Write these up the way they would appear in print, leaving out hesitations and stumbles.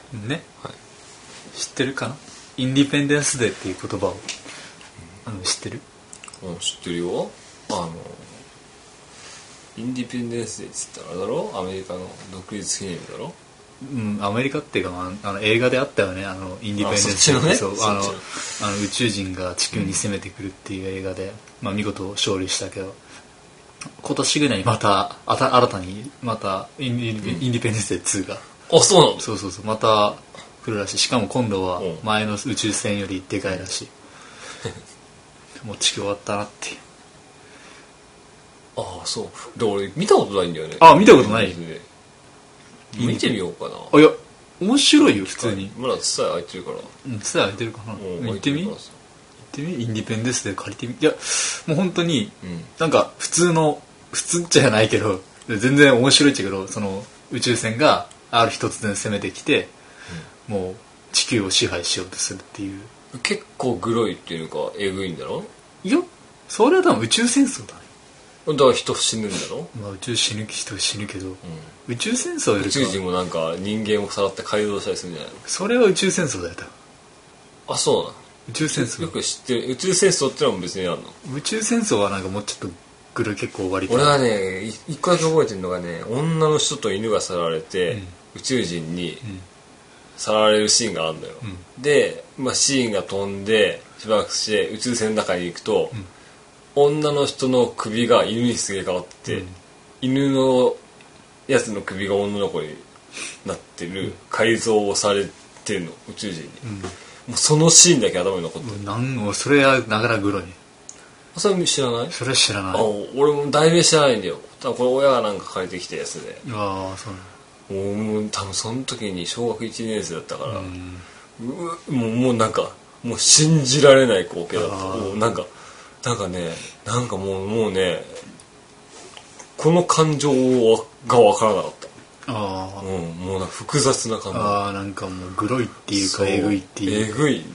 ね、 はい、 知ってるかな。インディペンデンスデーっていう言葉を、知ってる？ 知ってるよ。インディペンデンスデーっつったらあれだろ、アメリカの独立記念日だろ。 アメリカっていうか、映画であったよね、インディペンデンスデー、そう、宇宙人が地球に攻めてくるっていう映画で、見事勝利したけど、今年ぐらいにまた新たにまたインディペンデンスデー2が、 そうなの？ そうまた来るらしい。しかも今度は前の宇宙船よりでかいらしい。もう地球終わったなっていう。 そうで、俺見たことないんだよね。 見たことない。 見てみようかな。 いや面白いよ普通に。 まだツタヤ空いてるから。 ツタヤ空いてるかな。行ってみインディペンデンスデー借りてみ。いやもう本当に、なんか普通じゃないけど、全然面白いっちゃけど、その宇宙船がある日突然攻めてきて、もう地球を支配しようとするっていう。 結構グロいっていうかえぐいんだろ。 いやそれは多分宇宙戦争だね。 だから人死ぬんだろ。 宇宙人死ぬけど、宇宙戦争よりか宇宙人もなんか人間をさらって改造したりするんじゃないの。 それは宇宙戦争だよ多分。 そうなの。 宇宙戦争よく知ってる。宇宙戦争ってのも別にあるの。 宇宙戦争はなんかもうちょっとグロい、結構割と。 俺はね一個だけ覚えてるのがね、女の人と犬がさられて、宇宙人にさらわれるシーンがあるんだよ、で、シーンが飛んでしばらくして宇宙船の中に行くと、女の人の首が犬にすげ替わってて、犬のやつの首が女の子になってる、改造をされてるの宇宙人に、もうそのシーンだけ頭に残ってる。 それはなかなかグロいね。 それ知らない？ それは知らない。 俺も題名知らないんだよ。多分これ親がなんか借りてきたやつで。 そうなの。 もう多分その時に小学1年生だったから、もうなんかもう信じられない光景だった。もうなんかね、なんかもうね、この感情が分からなかった。もうなんか複雑な感情。 なんかもうグロいっていうかえぐいっていう。 えぐい。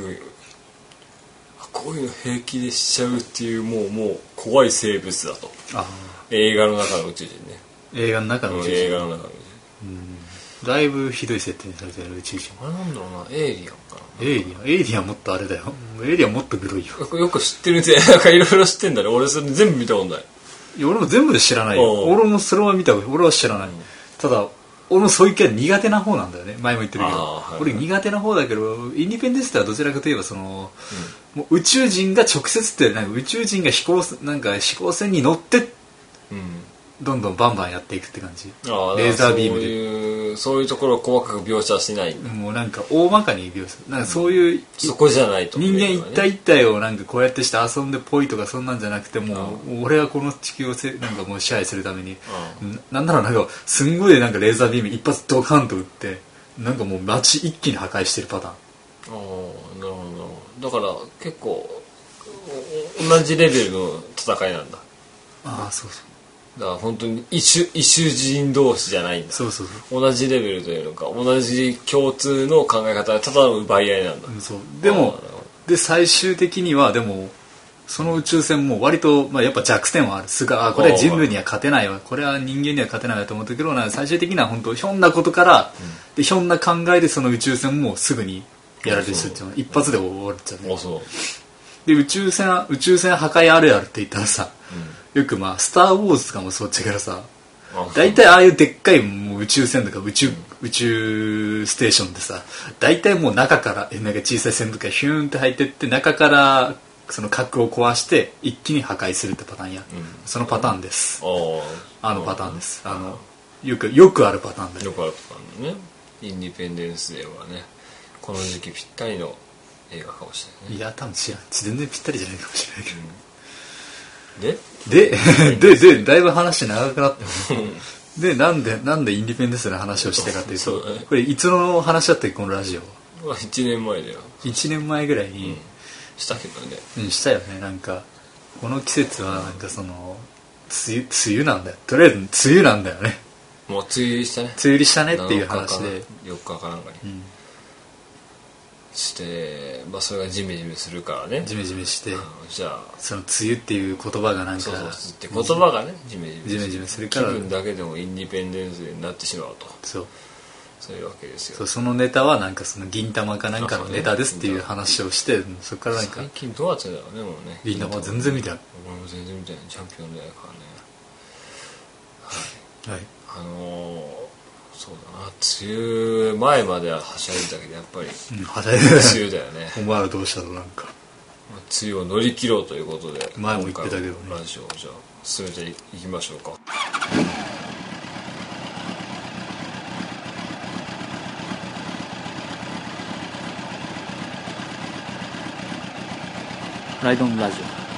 こういうの平気でしちゃうっていう、もう怖い生物だと。映画の中の宇宙人ね。 映画の中の宇宙人。 映画の中の宇宙人。だいぶひどい設定にされてる宇宙人。 あれなんだろうな、エイリアンかな。 エイリアンもっとあれだよ。エイリアンもっとグロいよ。 よく知ってるって、なんかいろいろ知ってんだね。俺それ全部見たことない。 いや俺も全部知らないよ。俺もそれは見た。俺は知らない。ただ俺もそういう系苦手な方なんだよね。前も言ってるけど、俺苦手な方だけど、インディペンデンスではどちらかといえばもう宇宙人が直接ってなんか宇宙人が飛行船に乗って、どんどんバンバンやっていくって感じ。レーザービームでそういうところを細かく描写しないんだ。 もうなんか大まかに描写、なんかそういう、 そこじゃないと、 人間一体一体をなんかこうやってして遊んでポイとかそんなんじゃなくて、もう俺はこの地球をなんかもう支配するために、なんならなんかすんごいなんかレーザービーム一発ドカンと撃ってなんかもう街一気に破壊してるパターン。 なるほど。だから結構同じレベルの戦いなんだ。 そうだから本当に異種人同士じゃないんだ。 そう同じレベルというのか、同じ共通の考え方がただの奪い合いなんだ。 でも最終的にはでもその宇宙船も割と、やっぱ弱点はある。これは人類には勝てないわ、これは人間には勝てないわと思ったけど、最終的には本当ひょんなことから、でひょんな考えでその宇宙船もすぐにやられてするっていうのは一発で終わっちゃうね。で宇宙船破壊あるあるって言ったらさ、よくスター・ウォーズとかもそうっちゃからさ、大体ああいうでっかいもう宇宙船とか宇宙ステーションってさ、大体もう中からなんか小さい線とかヒューンって入ってって中からその核を壊して一気に破壊するってパターンや、そのパターンです。パターンです。よくあるパターンだよ。 よくあるパターンね。インディペンデンスデーはね、この時期ぴったりの映画かもしれないね。 いや多分全然ぴったりじゃないかもしれないけど、でだいぶ話長くなってでなんでインディペンデンスの話をしてかというと、これいつの話だったっけこのラジオ。 1年前だよ。 1年前ぐらいに、 したけどね。 したよね。なんかこの季節はなんかその梅雨なんだよ。とりあえず梅雨なんだよね。 もう梅雨入りしたね。 梅雨入りしたねっていう話で 4日かなんかに、して、それがジメジメするからね。 ジメジメして、 じゃあその梅雨っていう言葉がなんかって言葉がねジメジメするから、 気分だけでもインディペンデンスになってしまうと。 そういうわけですよ。 そのネタはなんかその銀玉かなんかのネタですっていう話をして、そこからなんか最近どうやってんだろうね、もうね。 銀玉は全然見てない。 俺も全然見てない。チャンピオンだからね。はい。そうだな、梅雨前までははしゃいだけどやっぱりはしゃいで梅雨だよね。 お前はどうしたのなんか梅雨を乗り切ろうということで、 前も言ってたけどね、 ラジオをじゃあ進めていきましょうか。 ライドンラジ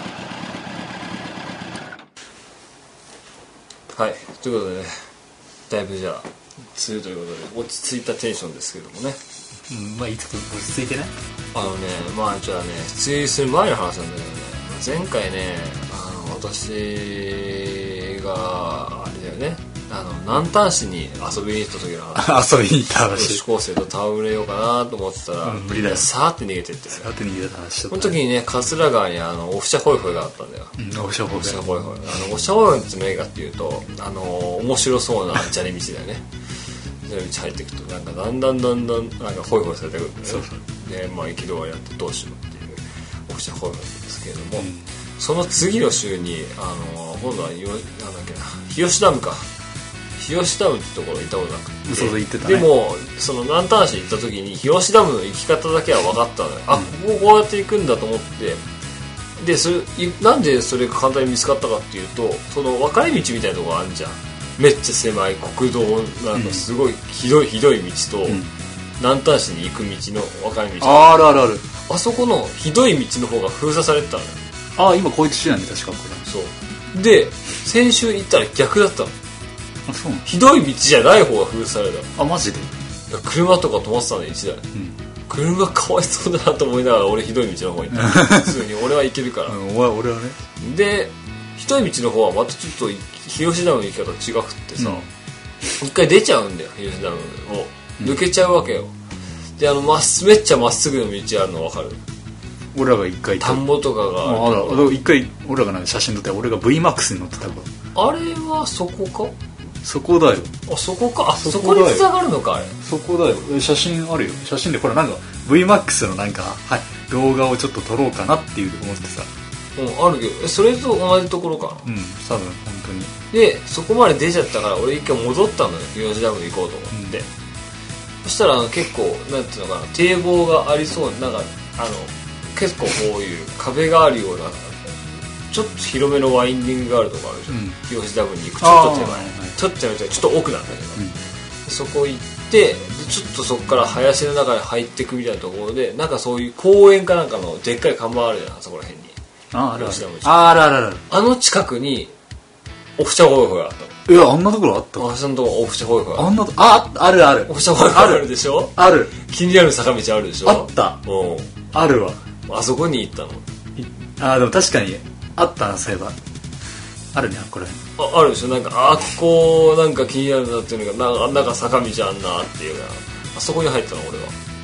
オ。はい、ということでね、だいぶじゃあ梅雨ということで落ち着いたテンションですけどもね。 まあいいとこ落ち着いてね。 まあじゃあね、梅雨する前の話なんだけどね、前回ね、私があれだよね、南丹市に遊びに行った時の話遊びに行った話、 女子高生と戯れようかなと思ってたら、 無理だよ、 さーって逃げてって、 さーって逃げた話しちゃった、 ね、その時にね、桂川にオフシャホイホイがあったんだよ。 オフシャホイホイ、オフシャホイホイっての映画っていうと面白そうな砂利道だよね。砂利道入っていくとなんかだんだんなんかホイホイされてくるんだよね。そうで、まあ行き止まりやってどうしようっていうオフシャホイホイですけれども、その次の週に今度はなんだっけな、日吉ダムか、日吉ダムってところ行ったことなくて、 そう言ってたね。 でもその南丹市行った時に日吉ダムの行き方だけは分かったのよ、ここうやって行くんだと思って、でなんでそれが簡単に見つかったかっていうと、その分かれ道みたいなところあるじゃん。めっちゃ狭い国道なんかすごいひどい道と、南丹市に行く道の分かれ道、 あるあそこのひどい道の方が封鎖されてたのよ。 今こいつ知らんね、確かこれ。 そうで、先週行ったら逆だったの。 そうなの。 ひどい道じゃない方が封鎖された。 マジで。 車とか止まってたの1台、車かわいそうだなと思いながら俺ひどい道の方に行った普通に俺は行けるから、 俺はね。でひどい道の方はまたちょっと日吉ダムの行き方違くってさ、一回出ちゃうんだよ、日吉ダムを抜けちゃうわけよ。でめっちゃまっすぐの道あるの分かる？ 俺らが一回田んぼとかがある。 一回俺らがなんか写真撮って俺が VMAX に乗ってたから。 あれはそこか？ そこだよ。 そこか。そこに繋がるのか、あれ。 そこだよ。写真あるよ。写真でこれなんか VMAX のなんか、動画をちょっと撮ろうかなっていう思ってさ。 あるけど、それと同じところかな。 多分本当に。 でそこまで出ちゃったから俺一回戻ったのよ、日吉ダムに行こうと思って、そしたら結構なんていうのかな、堤防がありそうな、なんか結構こういう壁があるようなちょっと広めのワインディングがあるとこあるじゃん、日吉ダムに行くちょっと手前、ちょっと手前、ちょっと奥なんだけど、そこ行ってでちょっとそこから林の中に入っていくみたいなところで、なんかそういう公園かなんかのでっかい看板あるじゃん、そこら辺に。ある。あの近くにオフシャホイホイがあったの。 あんなところあった？ そのとこオフシャホイホイある。 オフシャホイホイあるでしょ。 ある。 気になる坂道あるでしょ。 あった。あるわ。 あそこに行ったの。 でも確かにあったな、そういえば。あるね、これ。 あるでしょ。なんかここなんか気になるなっていうのがなんか坂道あんなっていう。あそこに入ったの俺は。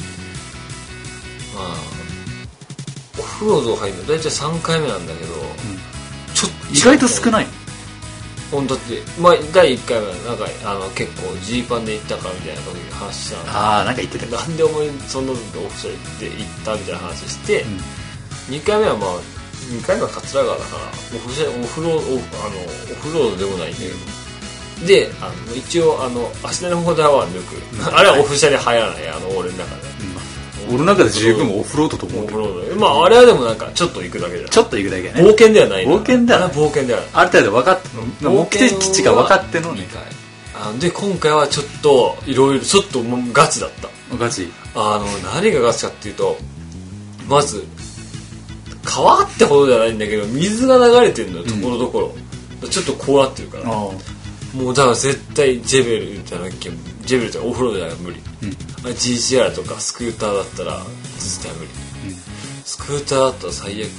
オフロード入るの大体3回目なんだけど、ちょっと意外と少ない。 だって第1回目はなんか結構ジーパンで行ったかみたいな時に話したの。 なんか言ってた。 なんでお前そんなオフシャで行ったみたいな話して、2回目は2回目は桂川だからオフロードでもないんだけど、で一応足の方では抜くあれはオフシャで入らない、俺の中で、 俺の中で十分オフロードと思う。オフロード、あれはでもなんかちょっと行くだけじゃん。 ちょっと行くだけね。 冒険ではない。 冒険ではない。 冒険ではない。 ある程度分かって目的地が分かっての2 回。で今回はちょっといろいろちょっとガチだった。 ガチ。 何がガチかっていうと、まず川ってほどじゃないんだけど水が流れてるのよ、ところどころ。ちょっとこうなってるから。もうだから絶対ジェベルじゃなきゃ、ジェベルじゃオフロードじゃなきゃ無理。GCR とかスクーターだったら絶対無理、スクーターだったら最悪、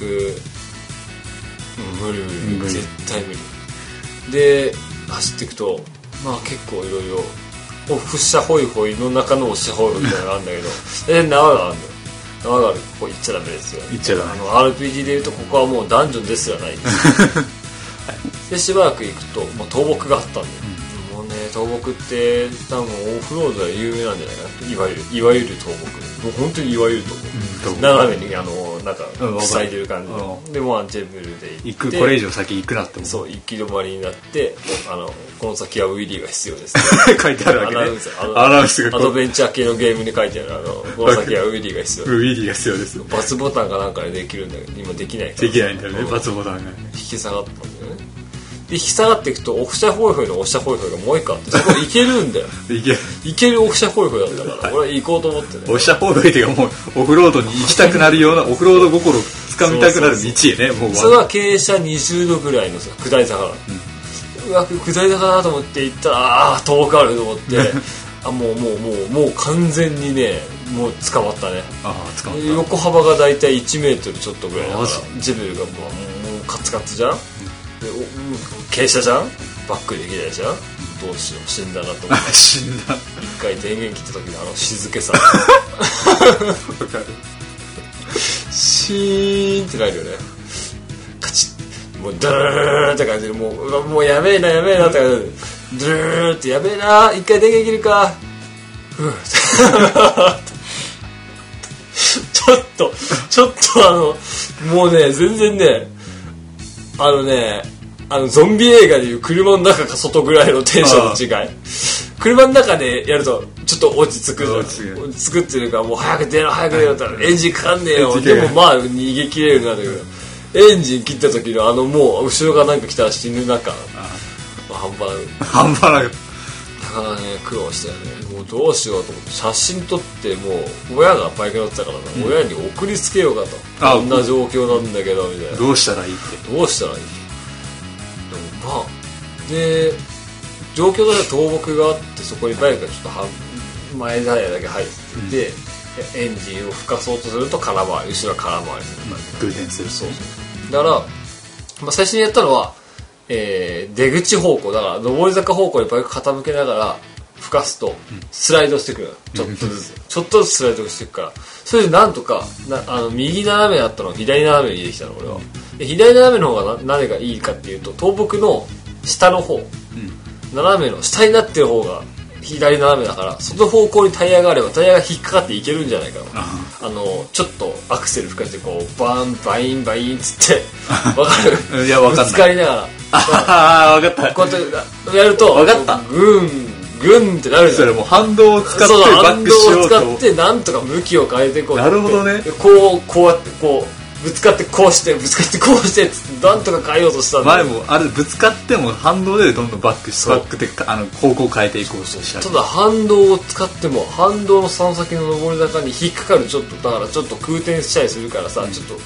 無理絶対無理で走っていくと結構いろいろオフシャホイホイの中のオフシャホイホイみたいなのがあるんだけど縄があるのよ。縄がある、ここ行っちゃダメですよ。 行っちゃダメ。 RPG でいうとここはもうダンジョンですらないですでしばらく行くと倒木があったんで、もう倒木って多分オフロードは有名なんじゃないかな。いわゆる倒木、もう本当にいわゆる倒木、斜めになんか塞いでる感じで、もうアンチェブルで行ってこれ以上先行くなって思う。 そう、行き止まりになって、この先はウィリーが必要です書いてあるわけね。 アナウンスがアドベンチャー系のゲームに書いてあるこの先はウィリーが必要です。 ウィリーが必要です。 バツボタンかなんかでできるんだけど今できないから。 できないんだよね、バツボタンが。 引き下がったんだよね。で引き下がっていくとオフシャホイホイのオフシャホイホイがもう一個あってそこ行けるんだよ。行けるオフシャホイホイだったから俺は行こうと思ってね。 オフシャホイホイっていうかもうオフロードに行きたくなるようなオフロード心をつかみたくなる道へね。もうそれは傾斜20度ぐらいの下り坂だ、うわ下り坂だと思って行ったら遠くあると思ってもう完全にねもう捕まったね。 捕まった。 横幅がだいたい1メートルちょっとぐらいだからジェベルがもうカツカツじゃん、傾斜じゃん、バックできないじゃん、どうしよう死んだなと思って死んだ。 一回電源切った時の静けさわかる。 シーンってなるよね。カチッ、もうドゥーって感じでもうやべえなって感じでドゥーってやべえな、一回電源切るかちょっともうね全然ねゾンビ映画でいう車の中か外ぐらいのテンションの違い。車の中でやるとちょっと落ち着くじゃん。落ち着くっていうかもう早く出ろってエンジンかかんねえよ。でもまあ逃げ切れるなんだけどエンジン切った時のもう後ろがなんか来たら死ぬ中半端なくだからね苦労したよね。もうどうしようと思って写真撮ってもう親がバイク乗ってたからな、親に送りつけようかと。こんな状況なんだけどみたいな。 どうしたらいいってどうしたらいい。でもで状況が倒木があってそこにバイクがちょっと前タイヤだけ入ってて、エンジンを吹かそうとすると空回り、後ろは空回りする感じ。 空転する。 そうだから、最初にやったのは、出口方向だから上り坂方向にバイク傾けながら吹かすとスライドしてくる、ちょっとずつスライドしていくから、それでなんとか右斜めだったのを左斜めにできたの俺は。で左斜めの方が何がいいかっていうと倒木の下の方、斜めの下になってる方が左斜めだからその方向にタイヤがあればタイヤが引っかかっていけるんじゃないかな。ちょっとアクセル吹かしてこうバインっつってわかる？ いやわかんない。ぶつかりながらわかった。 こうやってやるとわかった。 グンってなるじゃん。 それもう反動を使ってバックしようと。 反動を使ってなんとか向きを変えてこう。 なるほどね。 こうやってこうぶつかってこうしてっつってなんとか変えようとしたんだ。 前もあれぶつかっても反動でどんどんバックって方向変えていこうとした。 ただ反動を使っても反動のその先の上り坂に引っかかるだからちょっと空転したりするからさ、ちょっと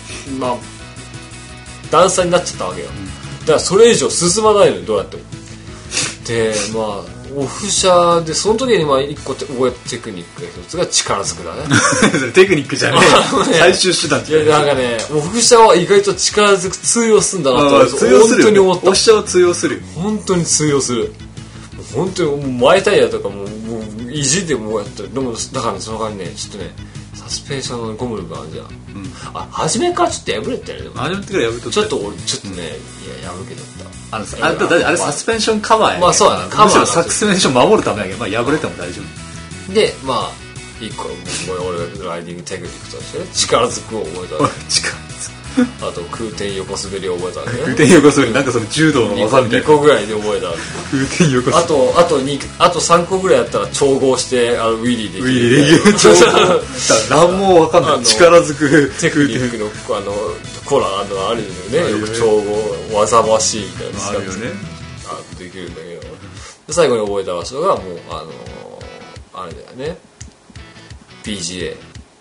段差になっちゃったわけよ、だからそれ以上進まないのよどうやっても。でオフ車でその時に1個覚えたテクニックが一つが力ずくだね。 テクニックじゃねえ、最終手段じゃねえ。 なんかねオフ車は意外と力ずく通用するんだなと通用するよ、ね、 本当に思った。 オフ車は通用するよ。 本当に通用する。本当にもう前タイヤとかもう意地でもうやってる。でもだからねその間にねちょっとねサスペンションのゴムがあるじゃん、初めからちょっと破れてる。 初めから破れてる。 ちょっとね破けちゃった。 あれサスペンションカバーやね。 そうだね。 むしろサスペンション守るためだけど、破れても大丈夫で一個俺がライディングテクニックとしてね力ずくを覚えたわけ。あと空転横滑りを覚えたわけね。 空転横滑りなんかその柔道の技みたいな。 2個ぐらいで覚えたわけ。 空転横滑りあと3個ぐらいやったら調合してウィリーできる。 ウィリーできる。何も分かんない。力ずくテクニックのコーナーあるよね。よく調合技マシーンみたいなの使ってできるんだけど、最後に覚えた場所がもうあれだよね。BGA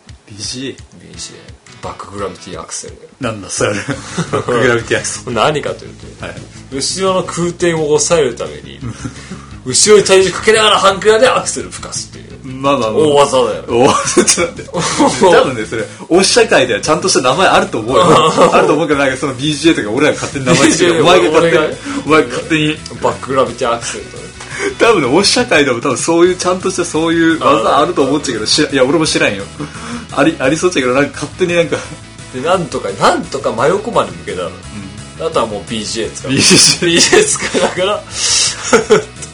バックグラビティアクセル。 なんだそれ。バックグラビティアクセル何かというと、後ろの空転を抑えるために後ろに体重かけながら半クラでアクセル吹かすっていう。大技だよ。 大技ってなんだよ。多分ねそれオフ社会ではちゃんとした名前あると思うよ。あると思うけどなんかその BGA とか俺らが勝手に名前つけてお前が勝手にバックグラビティアクセルとね。 多分ねオフ社会でも多分そういうちゃんとしたそういう技あると思っちゃうけどいや俺も知らんよ。ありそうっちゃけどなんか勝手になんかでなんとか真横まで向けたの、あとはもう BGA 使う BGA 使いながら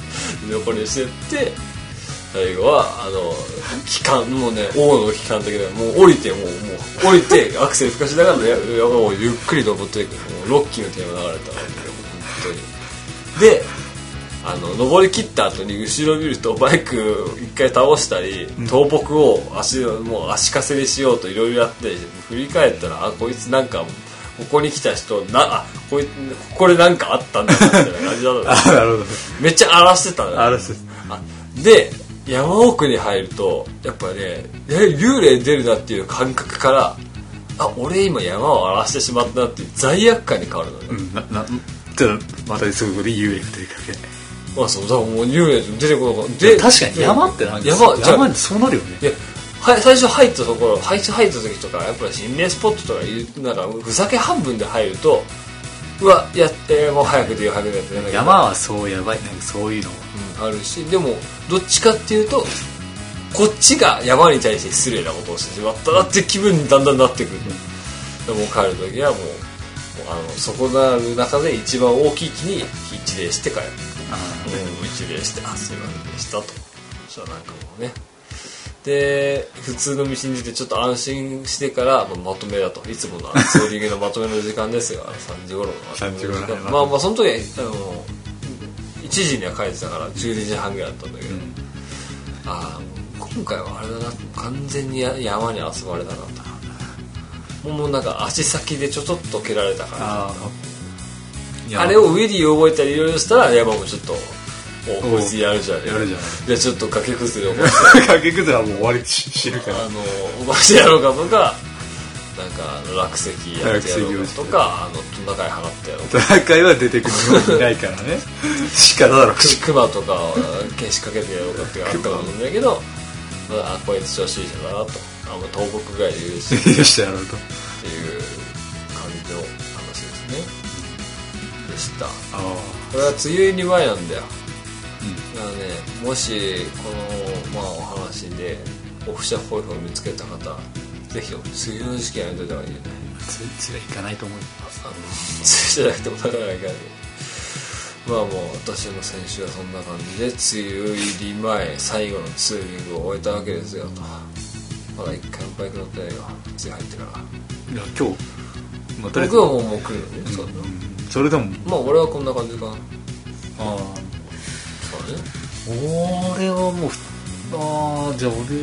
横にしてって最後は機関もうね王の機関的なもう降りて降りてアクセル吹かしながら山をゆっくり登っていくもうロッキーのテーマ流れたんだけど本当にで登り切った後に後ろ見るとバイク一回倒したり倒木をもう足かせにしようといろいろやって振り返ったらこいつなんかここに来た人ここでなんかあったんだみたいな感じだったなるほどめっちゃ荒らしてたの荒らしてで山奥に入るとやっぱね幽霊出るなっていう感覚から俺今山を荒らしてしまったなっていう罪悪感に変わるのね、 ちょっとまたすぐで幽霊が出てくるわけそうだからもう幽霊出てこなかったで確かに山ってなんか山ってそうなるよね。 いや最初入ったところ入った時とかやっぱり心霊スポットとかなんかふざけ半分で入るとうわもう早く出よう早く出ようって山はそうやばいなんかそういうのあるしでもどっちかっていうとこっちが山に対して失礼なことをしてしまったなって気分にだんだんなってくる、でも帰る時はもうそこなる中で一番大きい木に一礼して帰る一礼してすいませんでしたとそしたらなんかもうねで普通の道に出てちょっと安心してからまとめだといつものツーリングのまとめの時間ですが3時頃のまとめの時間まあその時は1時には帰ってたから12時半ぐらいだったんだけど、今回はあれだな完全に山に遊ばれたなともうなんか足先でちょっと蹴られたからあれをウィリーを覚えたりいろいろしたら山もちょっとこいつやるじゃんじゃあちょっと崖崩れ起こして崖崩れはもう終わり知るから起こしてやろうかとかなんか落石やってやろうかとかトナカイ払ってやろうかトナカイは出てくるのいないからね鹿だろクマとか消しかけてやろうかってあったかもしれないけどこいつ調子いいじゃんだなと倒木ぐらいで許してやろうとっていう感じの話ですねでしたこれは梅雨入り前なんだよだからねもしこのお話でオフシャホイホイ見つけた方ぜひ梅雨の時期やめといた方がいいよね梅雨行かないと思う梅雨じゃなくてもなかなか行かないもう私も先週はそんな感じで梅雨入り前最後のツーリングを終えたわけですよとまだ一回もバイク乗ってないよ梅雨入ってからいや今日、 僕はもう来るのね、 それでも俺はこんな感じかな俺はもうじゃあ俺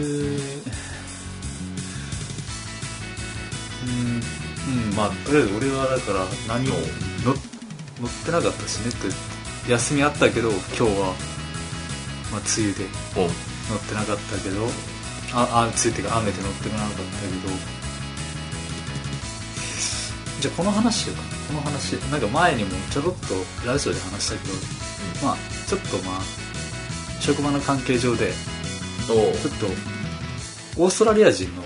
とりあえず俺はだから何も乗ってなかったしねって休みあったけど今日は梅雨で乗ってなかったけど梅雨っていうか雨で乗ってなかったけどじゃあこの話しようかこの話なんか前にもちょろっとラジオで話したけどちょっと職場の関係上でちょっとオーストラリア人の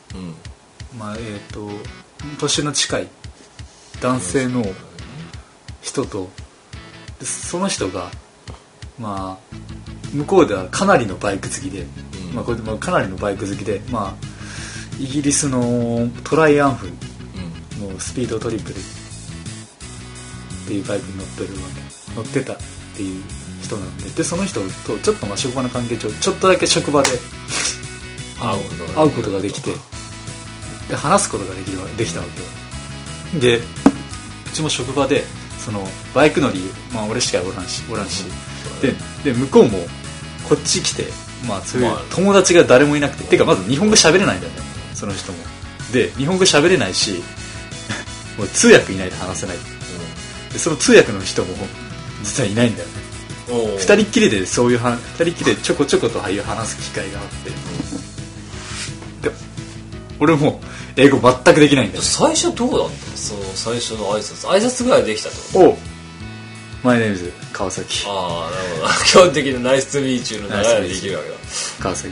年の近い男性の人とその人が向こうではかなりのバイク好きで、これかなりのバイク好きでイギリスのトライアンフのスピードトリプルっていうバイクに乗ってたっていう人なんでその人とちょっと職場の関係上ちょっとだけ職場で会うことができてで話すことができたわけよでうちも職場でそのバイク乗り俺しかおらんしで向こうもこっち来てそういう友達が誰もいなくてまず日本語喋れないんだよねその人もで日本語喋れないしもう通訳いないと話せない、でその通訳の人も実はいないんだよね二人っきりでちょこちょこと話す機会があって、で俺も英語全くできないんだよ、ね、 最初どうだったその最初の挨拶ぐらいできたとマイネームズ川崎なるほど基本的なナイスツミーチューの流れでできるわけだ川崎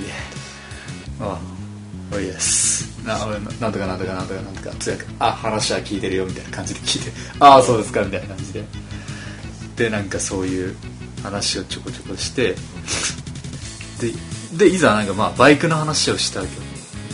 おいですなんとか通訳話は聞いてるよみたいな感じで聞いてそうですかみたいな感じでなんかそういう話をちょこちょこしてでいざなんかバイクの話をしたわけよ、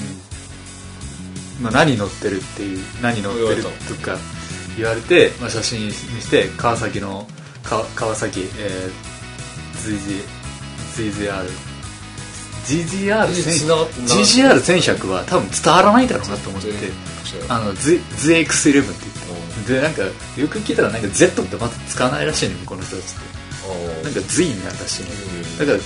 何乗ってるとか言われて、写真見せて川崎の川崎 GGR1100 は多分伝わらないだろうなと思って、ZX11 って言って、でなんかよく聞いたらなんか Z ってまず使わないらしいね、この人たちって。なんか Z になるらしいね。だから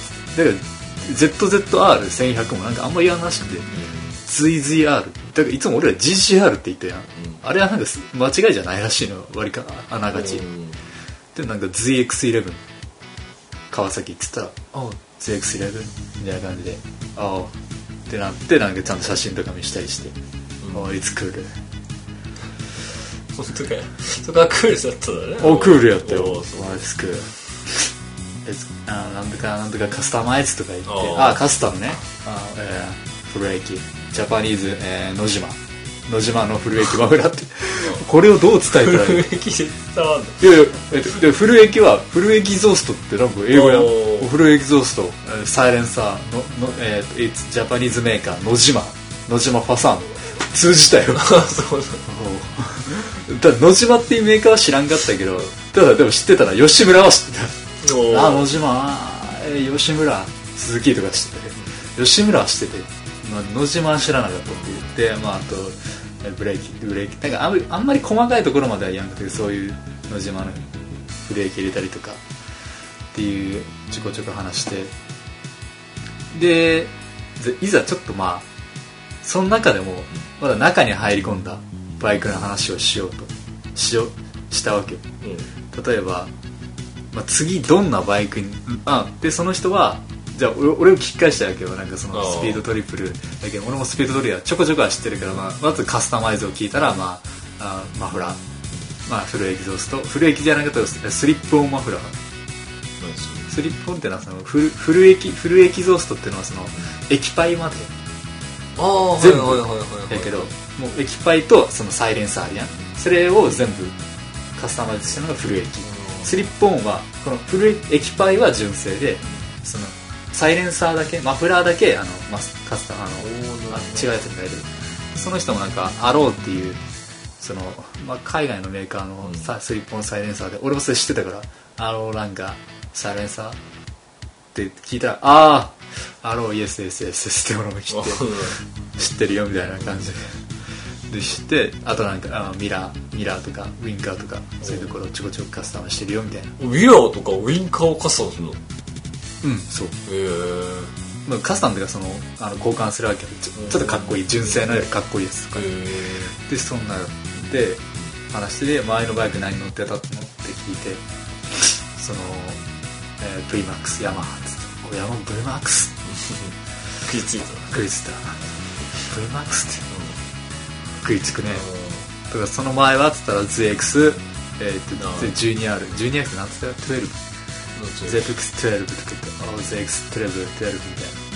ZZR1100 もなんかあんま言わんらしくて、ZZR だからいつも俺ら GGR って言ったやん、あれはなんか間違いじゃないらしいの、割かあながち。でなんか ZX11 川崎って言ったらZX11 みたいな感じでってなって、なんかちゃんと写真とか見したりして、いつクール本当かよ。そこはクールだったんだね。 クールやったよ。いつクールなんとかカスタマイズとか言って、カスタムね、古駅ジャパニーズ、野島の古駅マフラーってこれをどう伝えたらいい古駅で伝わんの？ いやで古駅はフルエキゾーストってなんか英語やん。フルエキゾーストサイレンサーのジャパニーズメーカー野島ファサン通じたよ。 そうだから野島っていうメーカーは知らんかったけど、ただでも知ってたら吉村は知ってた。野島吉村鈴木とか知ってて、吉村は知ってて、野島は知らなかったって言って、あとブレーキなんかあんまり細かいところまでは言わなくて、そういう野島のブレーキ入れたりとかっていうちょこちょこ話して、でいざちょっとその中でもまだ中に入り込んだバイクの話をしたわけよ。例えば、次どんなバイクにでその人はじゃあ俺を聞き返したわけよ。なんかそのスピードトリプルだけど、俺もスピードトリプルはちょこちょこは知ってるから、まずカスタマイズを聞いたらマフラー、フルエキゾースト、フルエキじゃなかったらスリップオンマフラー。スリップオンってのはそのフルエキゾーストっていうのはその液パイまで全部だけど、もう液パイとそのサイレンサーあるやん、それを全部カスタマイズしたのがフルエキ。スリップオンはこの液パイは純正で、そのサイレンサーだけ、マフラーだけカスタ違うやつに変えてる。その人もなんかアローっていうその、海外のメーカーのスリップオンサイレンサーで、俺もそれ知ってたから、アローなんかサイレンサーって聞いたら、アローイエスって俺も知ってるよみたいな感じで知って、あとなんかミラーとかウインカーとかそういうところをちょこちょこカスタマしてるよみたいな。 ミラーとかウインカーをカスタムするの？ そう。カスタムがその交換するわけで、ちょっとかっこいい、純正のよりかっこいいやつとかで、そんなで話して前のバイク何乗ってたのって聞いて、そのVMAX ヤマハっつって、これヤマハ VMAX 食いついた VMAX って食いつくね。とかその前はっつったら ZX、12R って何つったら 12ZX12 とか言って、ZX12 みたいな、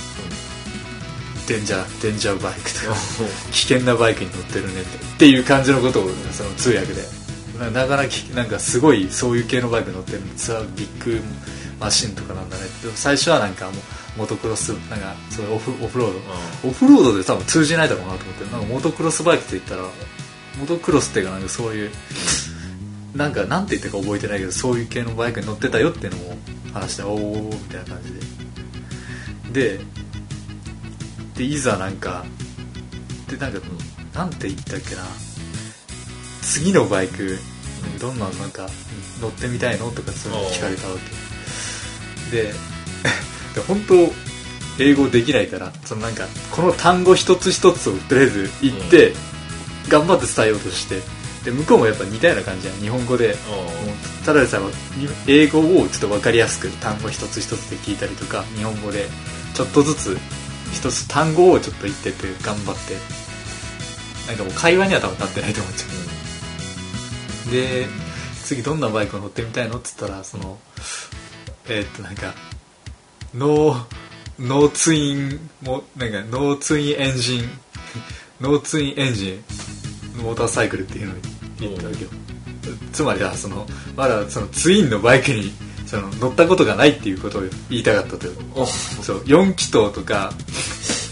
デンジャーバイクとか危険なバイクに乗ってるねっていう感じのことをその通訳でなかなかなんかすごいそういう系のバイク乗ってるんですよ、ビッグマシンとかなんだね。でも最初はなんかもうモトクロスなんかそういうオフロードで多分通じないだろうなと思って、なんかモトクロスバイクって言ったらモトクロスっていうかなんかそういうなんかなんて言ったか覚えてないけど、そういう系のバイクに乗ってたよっていうのも話して、おーみたいな感じでいざなんかなんかなんて言ったっけな、次のバイクどんななんか乗ってみたいのとかそういうの聞かれたわけで本当英語できないから、そのなんかこの単語一つ一つをとりあえず言って頑張って伝えようとして、で向こうもやっぱ似たような感じやん、日本語でただでさえ英語をちょっと分かりやすく単語一つ一つで聞いたりとか、日本語でちょっとずつ一つ単語をちょっと言ってて頑張って、なんかもう会話には多分なってないと思っちゃう。で次どんなバイクを乗ってみたいのって言ったら、そのなんかノーツインエンジンモーターサイクルっていうのを言ったわけよ。つまりはそのまだそのツインのバイクにその乗ったことがないっていうことを言いたかったという。そう4気筒とか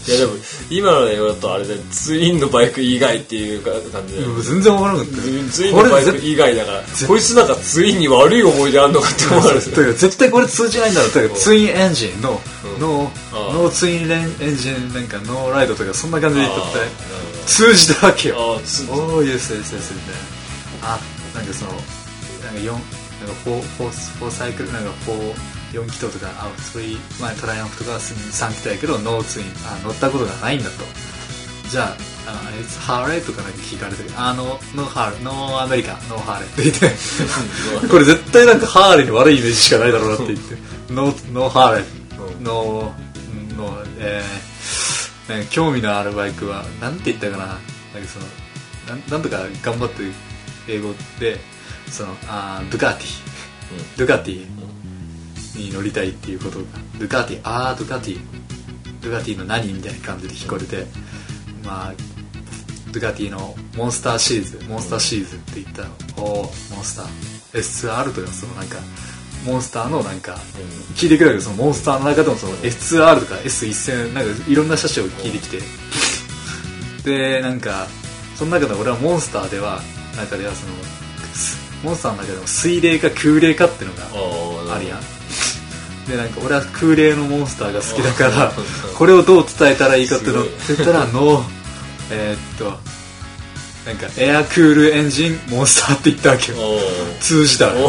いやでも今の英語だとあれでツインのバイク以外っていう感じで全然わからなかった。 ツインのバイク以外だからこいつなんかツインに悪い思い出あんのかって思われて絶対これ通じないんだろう。ツインエンジンのノーツインエンジンなんかノーライドとかそんな感じで言ったって通じたわけよ。おーイエスイエスイエスみたいな。あ、なんかそのなんか4なんか4サイクルなんか4気筒とか前トライアンフとか3気筒やけどノーツイン乗ったことがないんだと。じゃあハーレーとかなんか聞かれてノーアメリカノーハーレーって言ってこれ絶対なんかハーレーに悪いイメージしかないだろうなって言ってノーハーレーノー興味のあるバイクはなんて言ったかな。なんかそのなんとか頑張って英語でそのドゥカティに乗りたいっていうことがドゥカティの何みたいな感じで聞こえて、まあドゥカティのモンスターシリーズって言ったらモンスター S2R とかそのなんかモンスターのなんか聞いてくれるそのモンスターの中でもその S2R とか S1000 なんかいろんな車種を聞いてきてでなんかその中で俺はモンスターではそのモンスターの中でも水冷か空冷かっていうのがあるやん。でなんか俺は空冷のモンスターが好きだからこれをどう伝えたらいいかっていうのって言ったらなんかエアクールエンジンモンスターって言ったわけよ。通じた。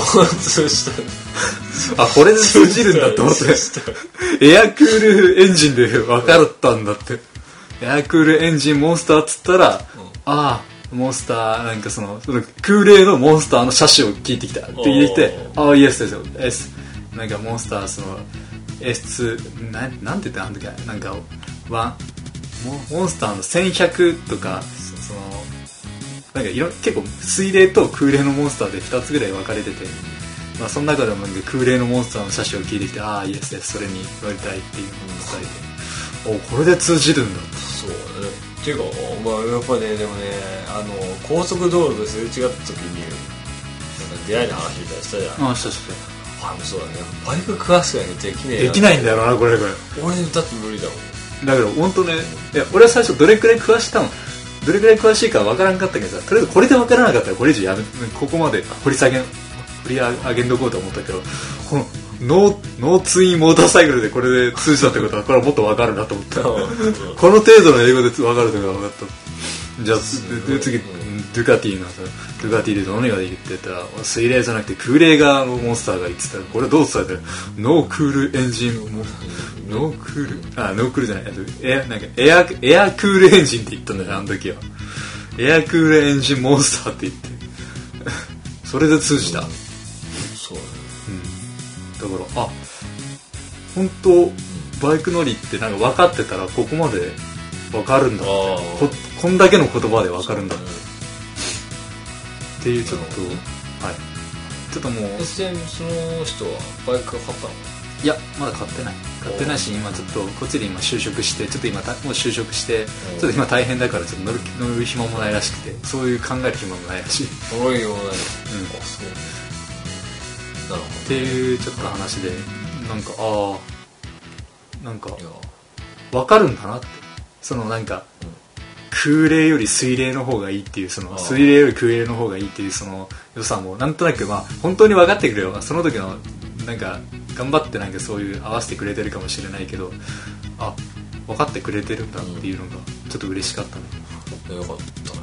あ、これで通じるんだと思ってエアクールエンジンで分かったんだって。エアクールエンジンモンスターっつったらモンスターなんかその空冷のモンスターの車種を聞いてきたって言ってきてイエスですよ S なんかモンスターその S2 なんて言ったんだっけなんかモンスターの1100とかそのなんか結構水冷と空冷のモンスターで2つぐらい分かれてて、まあその中でもなんか空冷のモンスターの車種を聞いてきてイエスですそれに乗りたいっていうのを伝えてこれで通じるんだ。 そうね。っていうかまあやっぱねでもね高速道路ですれ違った時になんか出会いの話みたいなしたじゃん。 したそうだね。バイク詳しくないとできないんだよなこれ俺だって無理だもん。 だから本当ね俺は最初どれくらい詳しいか分からんかったけどさとりあえずこれで分からなかったらこれ以上ここまで掘り上げんどこうと思ったけどこのノーツインモーターサイクルでこれで通じたってことはこれはもっと分かるなと思ったこの程度の英語で分かるとか分かった。じゃあ次ドゥカティでどのがいいって言ったら水冷じゃなくて空冷がモンスターがいいって言ったらこれどう伝えたらノークールエンジンノークールじゃないなんかエアクールエンジンって言ったんだよあの時は。エアクールエンジンモンスターって言ってそれで通じた。 そうだね。 だから本当バイク乗りってなんか分かってたらここまで分かるんだってこんだけの言葉で分かるんだっていうちょっともうその人はバイク買ったの？ いやまだ買ってないし今ちょっとこっちで今就職してちょっと今もう就職してちょっと今大変だからちょっと乗る暇もないらしくてそういう考える暇もないらしい。 乗る暇もない。 そうなるほどっていうちょっと話でなんか分かるんだなってそのなんか空冷より水冷の方がいいっていうその水冷より空冷の方がいいっていうその良さもなんとなくまあ本当に分かってくれよその時のなんか頑張ってなんかそういう合わせてくれてるかもしれないけど分かってくれてるんだっていうのがちょっと嬉しかったね。 よかったね。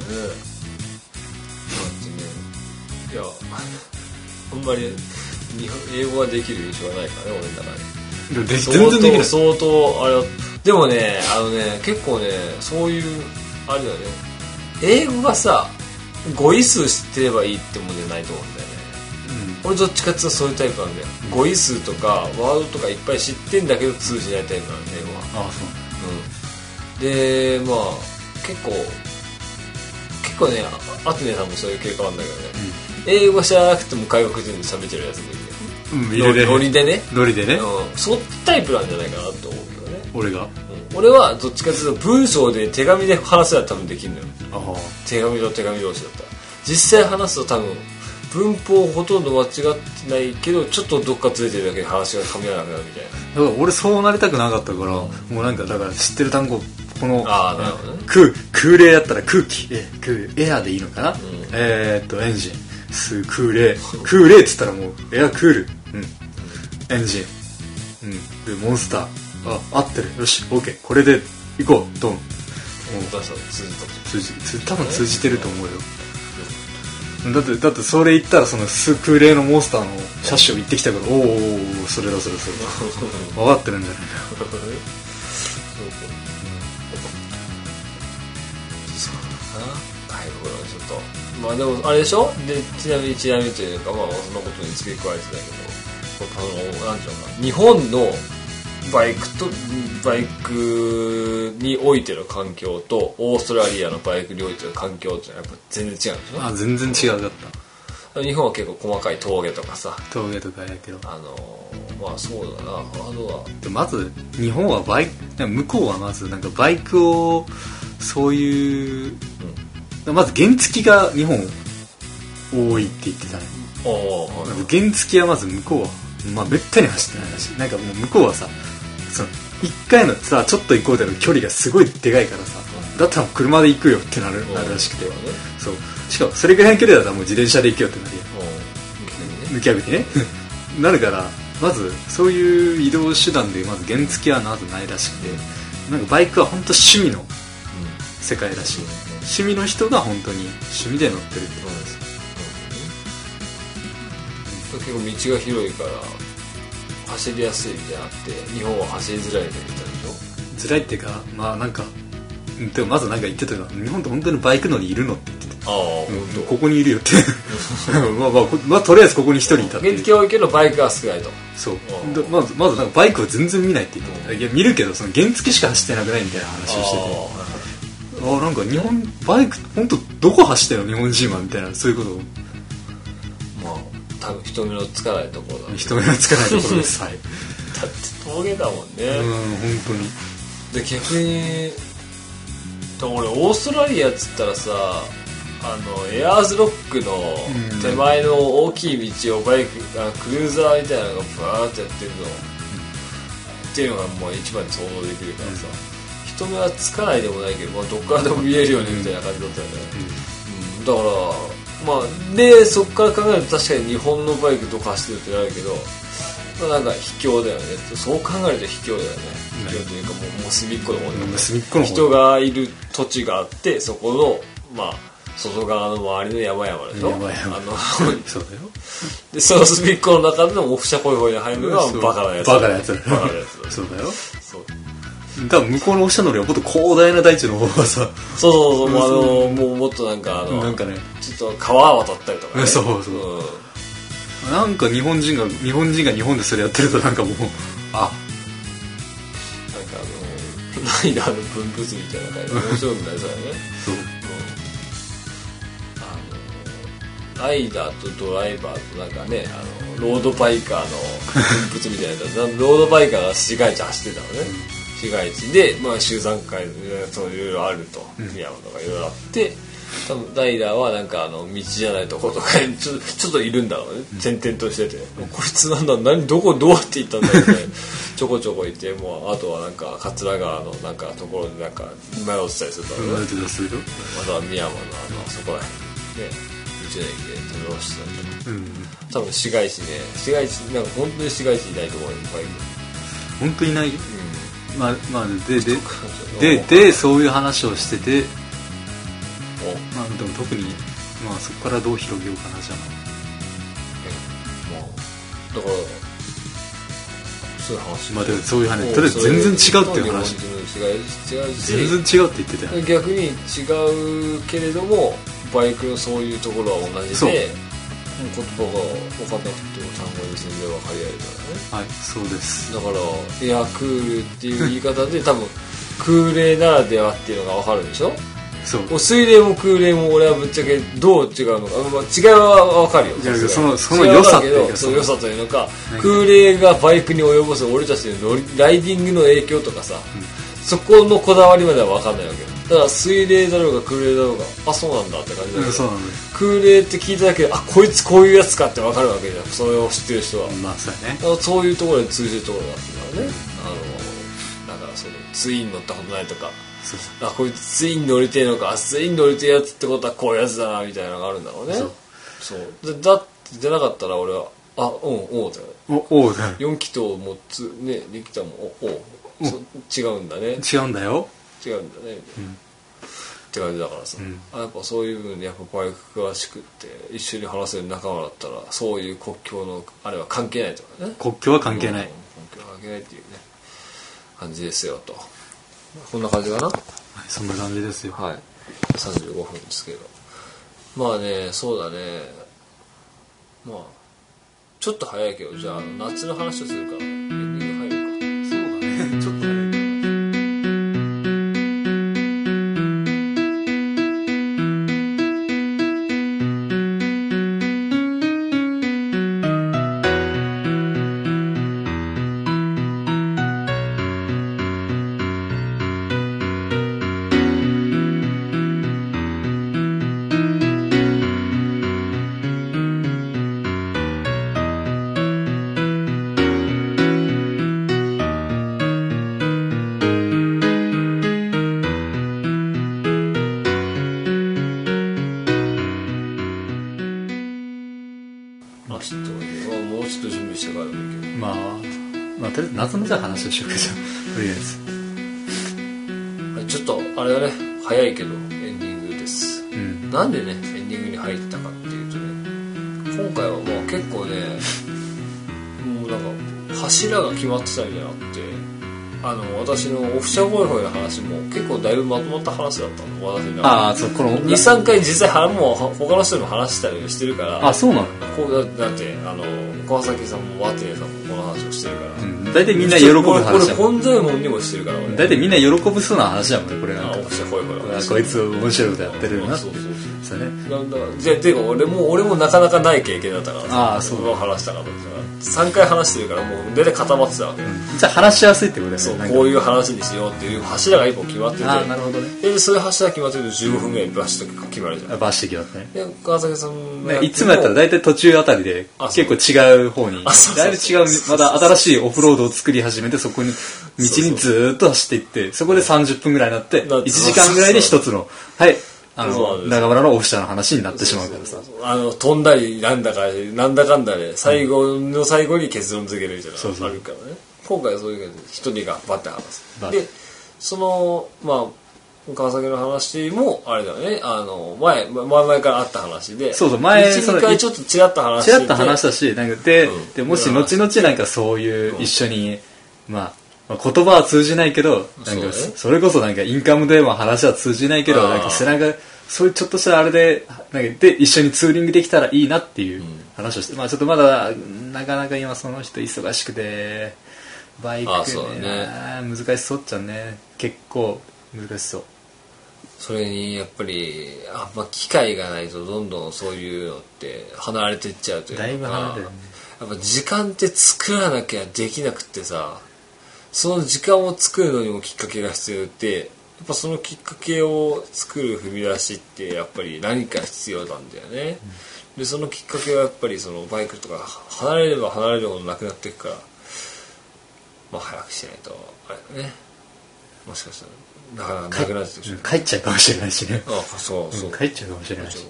いやあんまり英語ができる印象がないからね俺の中で。 全然できない。 相当あれでもね結構ねそういうあれだよね英語がさ語彙数知ってればいいってもんじゃないと思うんだよね。俺どっちかっていうとそういうタイプなんだよ。語彙数とかワードとかいっぱい知ってんだけど通じないタイプなんだよ英語は。そうでまあ結構ねアテネさんもそういう傾向あるんだけどね、英語知らなくても外国人で喋ってるやつもいるね。ノリでね、そうタイプなんじゃないかなと思うけどね俺はどっちかというと文章で手紙で話せば多分できるのよ。手紙と手紙同士だったら実際話すと多分文法ほとんど間違ってないけどちょっとどっかずれてるだけで話が噛み合わなくなるみたいな。 だから俺そうなりたくなかったから、もうなんかだから知ってる単語このなるほどね、 空冷だったら空気エアでいいのかな、エンジン空冷っつったらもうエアクール、エンジン、でモンスター合ってる、よし OK これで行こうドン。多分通じてると思うよ。だってそれ言ったらその空冷のモンスターの車種を言ってきたから、おおそれだ分かってるんじゃないか。 まあでもあれでしょ。でちなみにというか、まあそんなことに付け加えてたけど、なんていうのかな、日本のバイクにおいての環境とオーストラリアのバイクにおいての環境ってやっぱ全然違うんでしょ。 全然違うかった。 日本は結構細かい峠とかさ、 峠とかやけど、 まあそうだな。 でまず日本は向こうはまずなんかバイクをそういう、まず原付が日本多いって言ってたね。原付はまず向こうはまあめったに走ってないらしい。なんかもう向こうはさ、その1回のさちょっと行こうでの距離がすごいでかいからさ、だったら車で行くよってなるらしくて、そうしかもそれぐらいの距離だったらもう自転車で行くよってなるよ、抜き歩きねなるから、まずそういう移動手段でまず原付はまずないらしくて、なんかバイクは本当趣味の世界らしい。趣味の人が本当に趣味で乗ってるってことです。 結構道が広いから走りやすいみたいなって、日本は走りづらいみたいなでしょ。 辛いっていうか、まあなんかでもまずなんか言ってたが、日本って本当にバイク乗りいるのって言ってて、ここにいるよってまあとりあえずここに一人いたっていう。 原付は多いけどバイクは少ないと。 そうまずなんかバイクは全然見ないって言ってた。いや見るけどその原付しか走ってなくないみたいな話をしてて、なんか日本バイク本当どこ走ってるの日本人はみたいな、そういうことを、 まあ多分人目のつかないところだ。 人目のつかないところですはいだって峠だもんね。 本当に。 で逆に俺オーストラリアっつったらさ、エアーズロックの手前の大きい道をバイククルーザーみたいなのがバーッとやってるの、っていうのがもう一番に想像できるからさ、人目はつかないでもないけど、まあ、どっからでも見えるようにみたいな感じだったよね、だからまあでそっから考えると確かに日本のバイクどこ走ってるってなるけど、まあ、なんか秘境だよね。そう考えると秘境だよね。秘境というかもう隅っこの方に人がいる土地があって、そこのまあ外側の周りの山々でしょ。 そうだよ。 でその隅っこの中でのオフ車ホイホイに入るのがバカなやつ。 バカなやつ。そうだよ。多分向こうのオフ車乗りはもっと広大な大地の方がさ、 そうもうもっとなんかなんかね、 ちょっと川渡ったりとかね。 そう、なんか日本人が日本でそれやってるとなんかもうなんかライダーの分布図みたいな感じで面白くなりそうだね。ライダーとドライバーとなんかね、ロードバイカーの分布みたいなロードバイカーが市街地走ってたのね、市街地で、まあ、集団会そういろいろあると、山とかいろいろあって、多分ライダーはなんか道じゃないとことかにちょっといるんだろうね、転々としてて、こいつなんだどうやって行ったんだろうねちょこちょこいて、もうあとはなんか桂川のなんかところでなんか迷ってたりするだろうね。あとは宮山のそこら辺ね、道の駅で食べましたね。多分市街地なんか本当に市街地いないところにバイク本当にいないよ。まあでそういう話をしてて、まあでも特にまあそこからどう広げようかなじゃあ。 だからそういう話。 まあでもそういう話。とりあえず全然違うっていう話。全然違うって言ってたよ。 逆に違うけれどもバイクのそういうところは同じで、言葉が分かんなくても単語に全然分かり合えるからね。 はい、そうです。 だからエアクールっていう言い方で多分空冷ならではっていうのが分かるでしょ。 そう。 水冷も空冷も俺はぶっちゃけどう違うのか、まあ、違いは分かるよ。 その良さっていうか、 その良さというのか、空冷がバイクに及ぼす俺たちのライディングの影響とかさ、そこのこだわりまでは分かんないわけよ。だから水冷だろうが空冷だろうが、あ、そうなんだって感じだけど、空冷って聞いただけで、あ、こいつこういうやつかって分かるわけじゃん、それを知ってる人は。 まあそうやね。 だからそういうところで通じるところがあってね、だからそのツイン乗ったことないとか、 そうあこいつツイン乗りてえのか、ツイン乗りてえやつってことはこういうやつだなみたいなのがあるんだろうね。そうだって出なかったら俺はおうだよ、 おうだよ、 4気筒もね2気筒も違うんだね、 違うんだよ、 違うんだね、って感じだからさ、やっぱそういう部分でやっぱバイク詳しくって一緒に話せる仲間だったらそういう国境のあれは関係ないとかね、 国境は関係ない、 国境は関係ないっていうね感じですよと。こんな感じかな。 はい、そんな感じですよ。 はい、35分ですけど、まあね、そうだね、まあちょっと早いけど、じゃあ夏の話をするからエンディング入るか。 そうだねちょっと早い。 もうちょっと準備してからでもいいけど、 まあとりあえず夏のじゃあ話をしようか、じゃあとりあえず、 はい、ちょっとあれだね、早いけどエンディングです、なんでねエンディングに入ったかっていうとね、今回はまあ結構ねもうなんか柱が決まってたみたいなのあって、私のオフィシャルホイホイの話も結構だいぶまとまった話だったの、私の中で。 そう、この 2,3 回実際もう他の人にも話したりしてるから、 そうなの。 こうだって川崎さんもワテネさんもこの話をしてるから、 大体みんな喜ぶ話だもん。 これ本左衛門にもしてるから俺。 大体みんな喜ぶそうな話だもんね、これなんか。 オフィシャルホイホイの話。 こいつ面白いことやってるなって。 そうね。なんだていうか俺もなかなかない経験だったからそうだ。話したから3回話してるからもう大体固まってたわけ、 じゃあ話しやすいってことだよね。 そう、こういう話にしようっていう柱が1本決まってて、 なるほどね。 でそういう柱決まってると15分ぐらいバシッと決まるじゃん。 バシッと決まってね。 で川崎さんがいつもやったら大体途中あたりで結構違う方に、だいぶ違う、また新しいオフロードを作り始めて、そこに道にずーっと走っていって、そこで30分ぐらいになって1時間ぐらいで一つの中村のオフィシャルの話になってしまうからさ、 飛んだりなんだかんだで最後の最後に結論付けるみたいなのがあるからね。今回はそういう感じで一人がバッて話す。でその川崎の話もあれだよね、前からあった話で、 そう前 1,2 回ちょっとチラッと話してチラッと話したし、なんかでもし後々なんかそういう一緒に言葉は通じないけど、なんかそれこそなんかインカムでも話は通じないけど、なんか背中そういうちょっとしたあれでなんかで一緒にツーリングできたらいいなっていう話をして、ちょっとまだなかなか今その人忙しくてバイクね難しそうっちゃね、結構難しそう。 それにやっぱり機会がないとどんどんそういうのって離れていっちゃうというか、 だいぶ離れてるね。 やっぱ時間って作らなきゃできなくってさ、その時間を作るのにもきっかけが必要で、やっぱそのきっかけを作る踏み出しってやっぱり何か必要なんだよね、でそのきっかけはやっぱりそのバイクとか離れれば離れるほどなくなっていくから、早くしないとあれだね、もしかしたらなかなかなくなってきて帰っちゃうかもしれないしね。 そう帰っちゃうかもしれないし。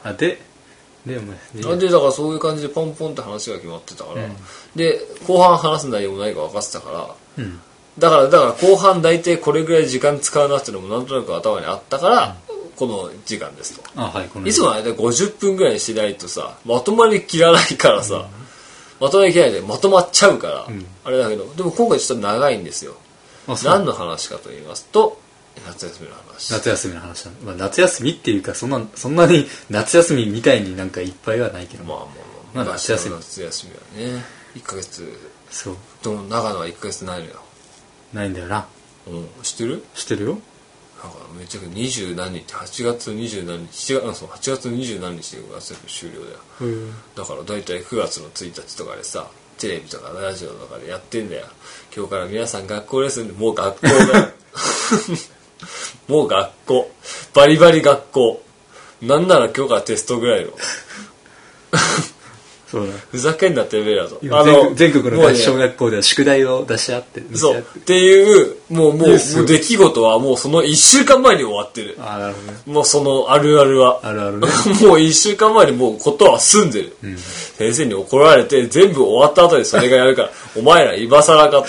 でだからそういう感じでポンポンって話が決まってたから、で後半話す内容もないか分かってたから、だから後半大体これぐらい時間使うなっていうのもなんとなく頭にあったから、この時間ですと。いつも大体50分ぐらいにしないとさ、まとまりきらないからさ、まとまりきらないでまとまっちゃうから、あれだけど、でも今回ちょっと長いんですよ。何の話かと言いますと、夏休みの話。 夏休みの話なんだ。夏休みっていうかそんなに夏休みみたいになんかいっぱいはないけど、 夏休みはね1ヶ月。 そうでも長野は1ヶ月ないのよ。 ないんだよな。 知ってる？ 知ってるよ。 なんかめちゃくちゃ20何日、8月20何日、8月20何日で夏休み終了だよ。だから大体9月の1日とかでさ、テレビとかラジオとかでやってんだよ。今日から皆さん学校ですんで、もう学校だよ。もう学校。バリバリ学校。なんなら今日からテストぐらいの。 そうだ。 ふざけんなってレベルだと。 全国のもうね小学校では宿題を出し合ってそう。っていう、もう出来事はもうその1週間前に終わってる。 ああ、なるほどね。 もうそのあるあるは。 あるあるね。 もう1週間前にもうことは済んでる。先生に怒られて全部終わった後でそれがやるから、お前ら今更かと。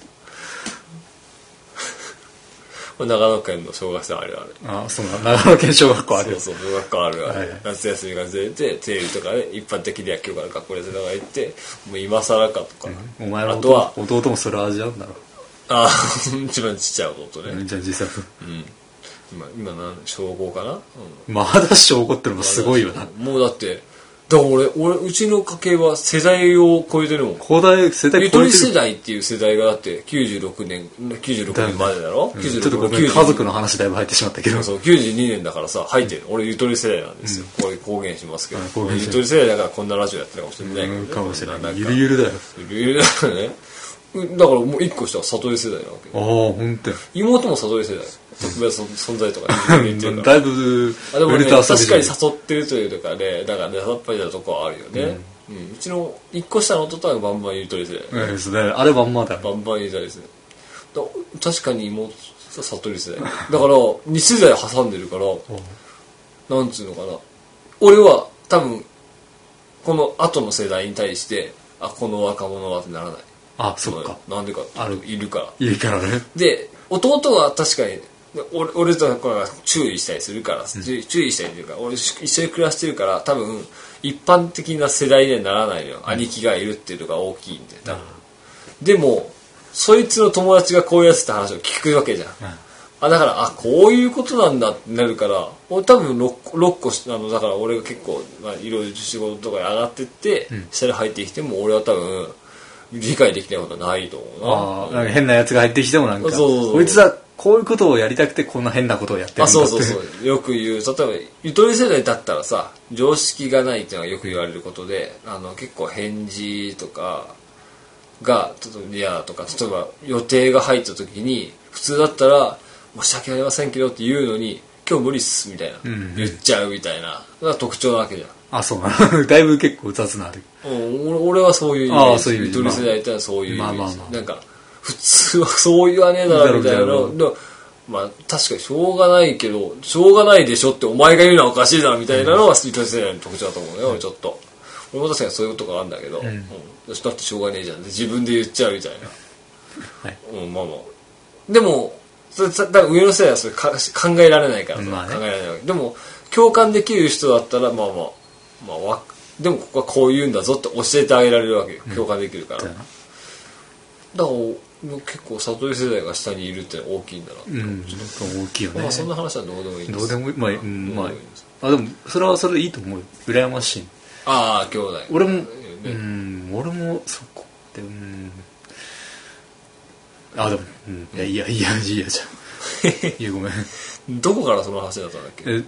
長野県の小学生あるある。 ああ、そうな。長野県小学校ある。 そう、小学校あるある。 はいはい夏休みがずれて、テレビとかで一般的に野球から学校でとか言って、もう今更かとか。 お前のあとは、 弟もそれ味わうんだろ。 ああ、一番ちっちゃい弟ね。 じゃあ実際。 今小5かな、 まだ小5ってのもすごいよな。 もうだって、だから俺、うちの家系は世代を超えてるもん。 世代ゆとり世代っていう世代がだって96年までだろ、 ちょっとごめん、家族の話だいぶ入ってしまったけど。 そう、92年だからさ、入ってる。俺ゆとり世代なんですよ。これ公言しますけど。 公言ゆとり世代だからこんなラジオやってるかもしれないけどね。 かもしれない。 んかゆるゆるだよ。 ゆるゆるだよね。だからもう一個下は悟り世代なわけ。 ああ、ほんとや。 妹も悟り世代。特別存在とか言ってるから。 だいぶ、 でもね、 ウルトラ確かに誘ってるというかね、だからね、さっぱりなとこはあるよね。うちの一個下の弟はバンバンゆとり世代。 そうだね。あれまんまだよ。 バンバンゆとり世代。確かに妹、悟り世代。だから、2世代挟んでるから、なんつうのかな。俺は多分、この後の世代に対して、あ、この若者はってならない。 あ、そっか。 なんでかっているから。 いいからね。 で、弟は確かに、俺とこれ注意したりするから、注意したりというか、俺一緒に暮らしてるから、多分、一般的な世代にはならないのよ。兄貴がいるっていうのが大きいんで、多分。でも、そいつの友達がこういうやつって話を聞くわけじゃん。だから、こういうことなんだってなるから、俺多分6個、だから俺が結構、いろいろ仕事とかに上がってって、下に入ってきても、俺は多分、理解できないことはないと思うな。 変なやつが入ってきてもなんか、 そうこいつはこういうことをやりたくてこんな変なことをやってるんだって。 そう。よく言う。例えば、ゆとり世代だったらさ、常識がないっていうのはよく言われることで、結構返事とかが、ちょっと嫌だとか、例えば予定が入った時に、普通だったら、申し訳ありませんけどって言うのに、今日無理っす、みたいな。言っちゃうみたいな。のが特徴なわけじゃん。 あ、そうなの。だいぶ結構雑なあれ。 俺はそういうイメージ。ゆとり世代ってのはそういうイメージ。なんか、普通はそう言わねえだろみたいなの。まあ確かにしょうがないけど、しょうがないでしょってお前が言うのはおかしいだろみたいなのはゆとり世代の特徴だと思うよ、俺ちょっと。俺も確かにそういうことがあるんだけど、だってしょうがねえじゃんって自分で言っちゃうみたいな。まあまあ。でも、だから上の世代はそれ考えられないからさ、考えられないわけ。でも、共感できる人だったら、まあ、でもここはこう言うんだぞって教えてあげられるわけよ。共感できるから。だから結構悟り世代が下にいるって大きいんだなって大きいよね。 まあそんな話はどうでもいいんです。 どうでもいい。でもそれはそれでいいと思うよ。羨ましい。 ああ、兄弟。 俺もそこってでもいやじゃん。いやごめん。 どこからその話だったんだっけ？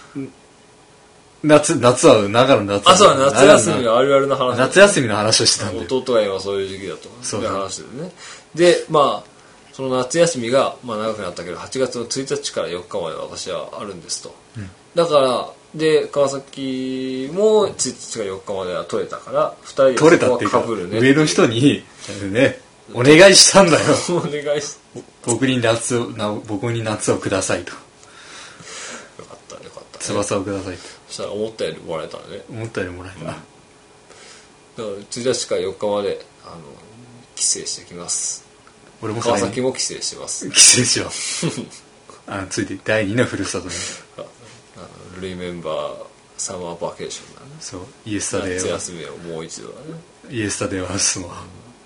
夏は長野夏。 そうだ、夏休みのあるあるの話。 夏休みの話をしてたんで。 弟が今そういう時期だと。そういう話でね。で、まあその夏休みが長くなったけど、8月の1日から4日まで私はあるんですと。だからで川崎も1日から4日までは取れたから、2人で取れたっていうか上の人にねお願いしたんだよ。 お願いし。 僕に夏をくださいと。 よかった。 翼をくださいと。 そしたら思ったよりもらえたね。 思ったよりもらえた。だから1日から4日まで帰省してきます。 俺も川崎も帰省します。 帰省しよう。ついて第2のふるさとに。 リメンバーサマーバケーションだね。 そう。イエスタデー夏休みをもう一度だね。 イエスタデーはすも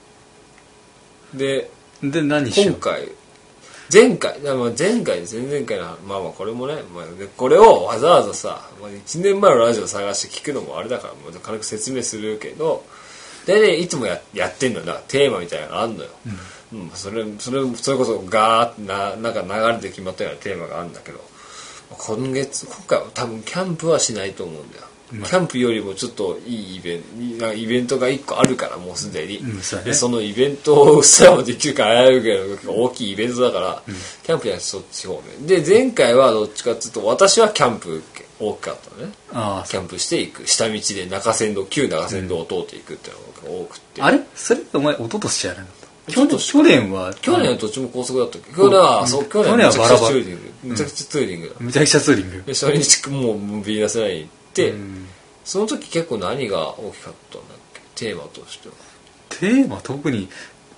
で何しよう。 前回前々回のこれもね、これをわざわざさ、1年前のラジオ探して聞くのもあれだからもう軽く説明するけど、でいつもやってんのだテーマみたいなのがあるのよ。それこそガーってなんか流れて決まったようなテーマがあるんだけど、今回は多分キャンプはしないと思うんだよ。 キャンプよりもちょっといいイベントが1個あるからもうすでに、でそのイベントすらもできるから危ういけど大きいイベントだから、キャンプじゃなくてそっち方面で、前回はどっちかっていうと私はキャンプ大きかったね。キャンプしていく下道で旧中山道を通っていくっていうのが多くて、 あれそれってお前一昨年じゃなかった？去年はどっちも高速だったっけ？去年はめちゃくちゃツーリング、めちゃくちゃツーリングだ。 めちゃくちゃツーリング。 で初日もうビーナスライン行って、その時結構何が大きかったんだっけ？テーマとしては。 テーマ特に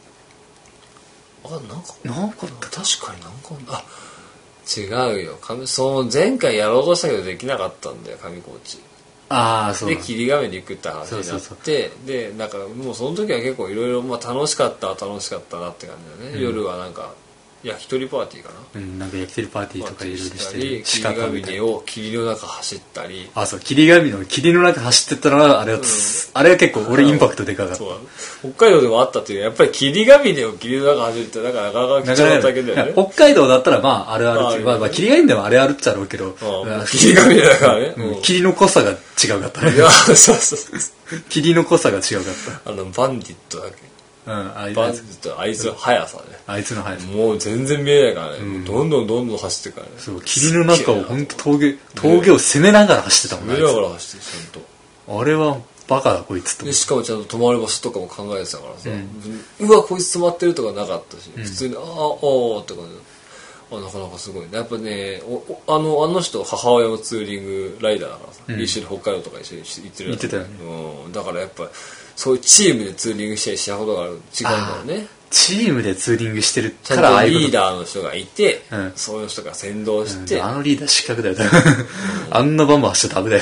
なんか確かに違うよ。その前回やろうとしたけどできなかったんだよ上高地。 そうで霧ヶ峰に行くって話になってでなんかもうその時は結構いろいろ楽しかったなって感じだね、夜はなんか焼き鳥パーティーかな、 なんか焼き鳥パーティーとかいろいろして霧ヶ峰を霧の中走ったり、 そう霧ヶ峰の霧の中走ってったのはあれは結構俺インパクトでかかった。 北海道でもあったっていうやっぱり霧ヶ峰を霧の中走るってなかなか貴重なだけだよね。 北海道だったらあれある霧ヶ峰でもあれあるっちゃろうけど、 霧ヶ峰だからね、 霧の濃さが違うかったね。そう霧の濃さが違うかった。 バンディットだっけ？バンディットあいつの速さね。 あいつの速さもう全然見えないからね、どんどん走ってからね。 そう霧の中を本当峠を攻めながら走ってたもんね。 攻めながら走ってちゃんとあれはバカだこいつと。 でしかもちゃんと止まる場所とかも考えてたからさ、うわこいつ止まってるとかなかったし、普通にって感じ。なかなかすごいね。やっぱねあの人母親もツーリングライダーだからさ、一緒に北海道とか一緒に行ってる行ってたよね。 だからやっぱそういうチームでツーリングしたりしたことが違うんだろうね。 チームでツーリングしてるからちゃんとリーダーの人がいて、そういう人が先導して、 あのリーダー失格だよあんなバンバン走っちゃダメだよ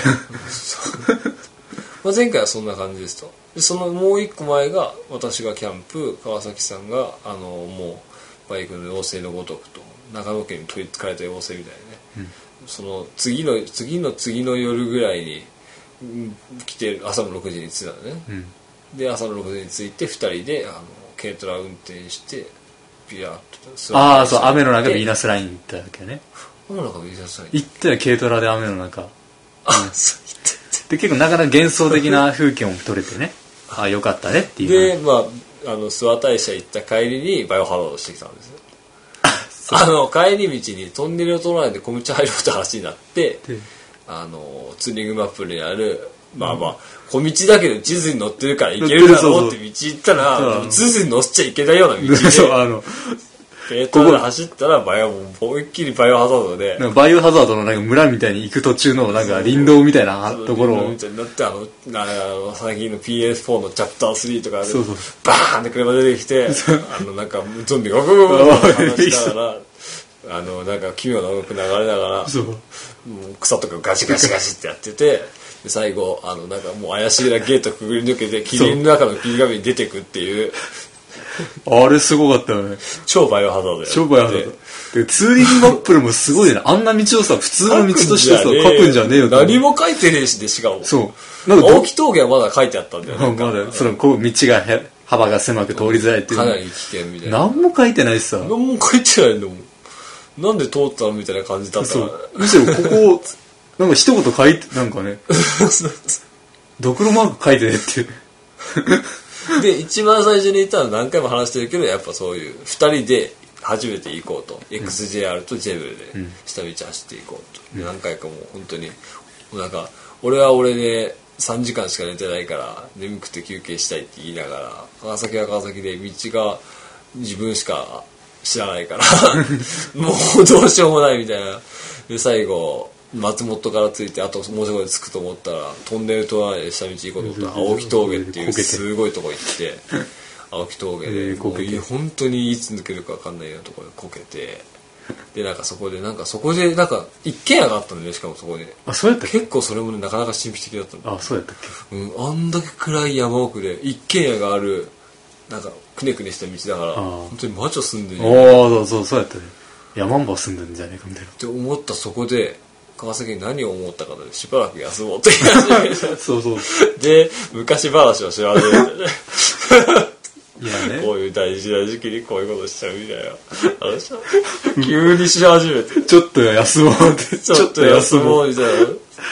前回はそんな感じですと。でそのもう一個前が私がキャンプ、川崎さんがもうバイクの妖精のごとくと長野県に取りつかれた妖精みたいなね、その次の夜ぐらいに来て朝の6時に着いたのね、で朝の6時に着いて2人で軽トラ運転してビヤッとそう雨の中ビーナスライン行ったわけね。 雨の中ビーナスライン行ったよ軽トラで雨の中で結構なかなか幻想的な風景も撮れてねよかったねっていう。 で諏訪大社行った帰りにバイオハザードしてきたんですよ帰り道にトンネルを通らないで小道入ろうって話になってツーリングマップにある小道だけど地図に載ってるから行けるだろうって道行ったら地図に載せちゃいけないような道で軽トラで走ったら思いっきりバイオハザードでバイオハザードのなんか村みたいに行く途中のなんか林道みたいなところをみたいになって最近の PS4 のチャプター3とかでバーンって車出てきてなんかゾンビがゴゴゴゴって話しながらなんか奇妙な音楽流れながら草とかガシガシガシってやっててで最後なんかもう怪しげなゲートくぐり抜けて霧の中の霧紙に出てくっていうあれすごかったよね。 超バイオハザードや超バイオハザードでツーリングマップルもすごいね。あんな道をさ普通の道としてさ書くんじゃねえよ。 何も書いてねえしでしかもそうなんか青木峠はまだ書いてあったんだよね。 まだその道が幅が狭く通りづらいっていうかなり危険みたいな。 何も書いてないしさ。 何も書いてないのもなんで通ったのみたいな感じだったから。 むしろここなんか一言書いてなんかねドクロマーク書いてねってで一番最初に言ったのは何回も話してるけどやっぱそういう2人で初めて行こうと、XJR とジェブルで下道走っていこうと、何回かもう本当になんか俺は俺で3時間しか寝てないから眠くて休憩したいって言いながら川崎は川崎で道が自分しか知らないからもうどうしようもないみたいな。で最後松本から着いてあともうちょっとで着くと思ったらトンネル通らないで下道行こうと思ったら青木峠っていうすごいとこ行って青木峠で本当にいつ抜けるか分かんないようなところでこけてでなんかそこで一軒家があったんだよね。しかもそこでそうやったっけ。 結構それもねなかなか神秘的だったんだ。 そうやったっけ。あんだけ暗い山奥で一軒家があるなんかくねくねした道だから本当に魔女住んでるそうやったね。山んば住んでるんじゃねえかみたいなって思った。そこで川崎に何を思ったかでしばらく休もうって言い始めたそうで昔話を知らないでいやね、 こういう大事な時期にこういうことしちゃうみたいな話急にし始めてちょっと休もうってちょっと休もうみたいな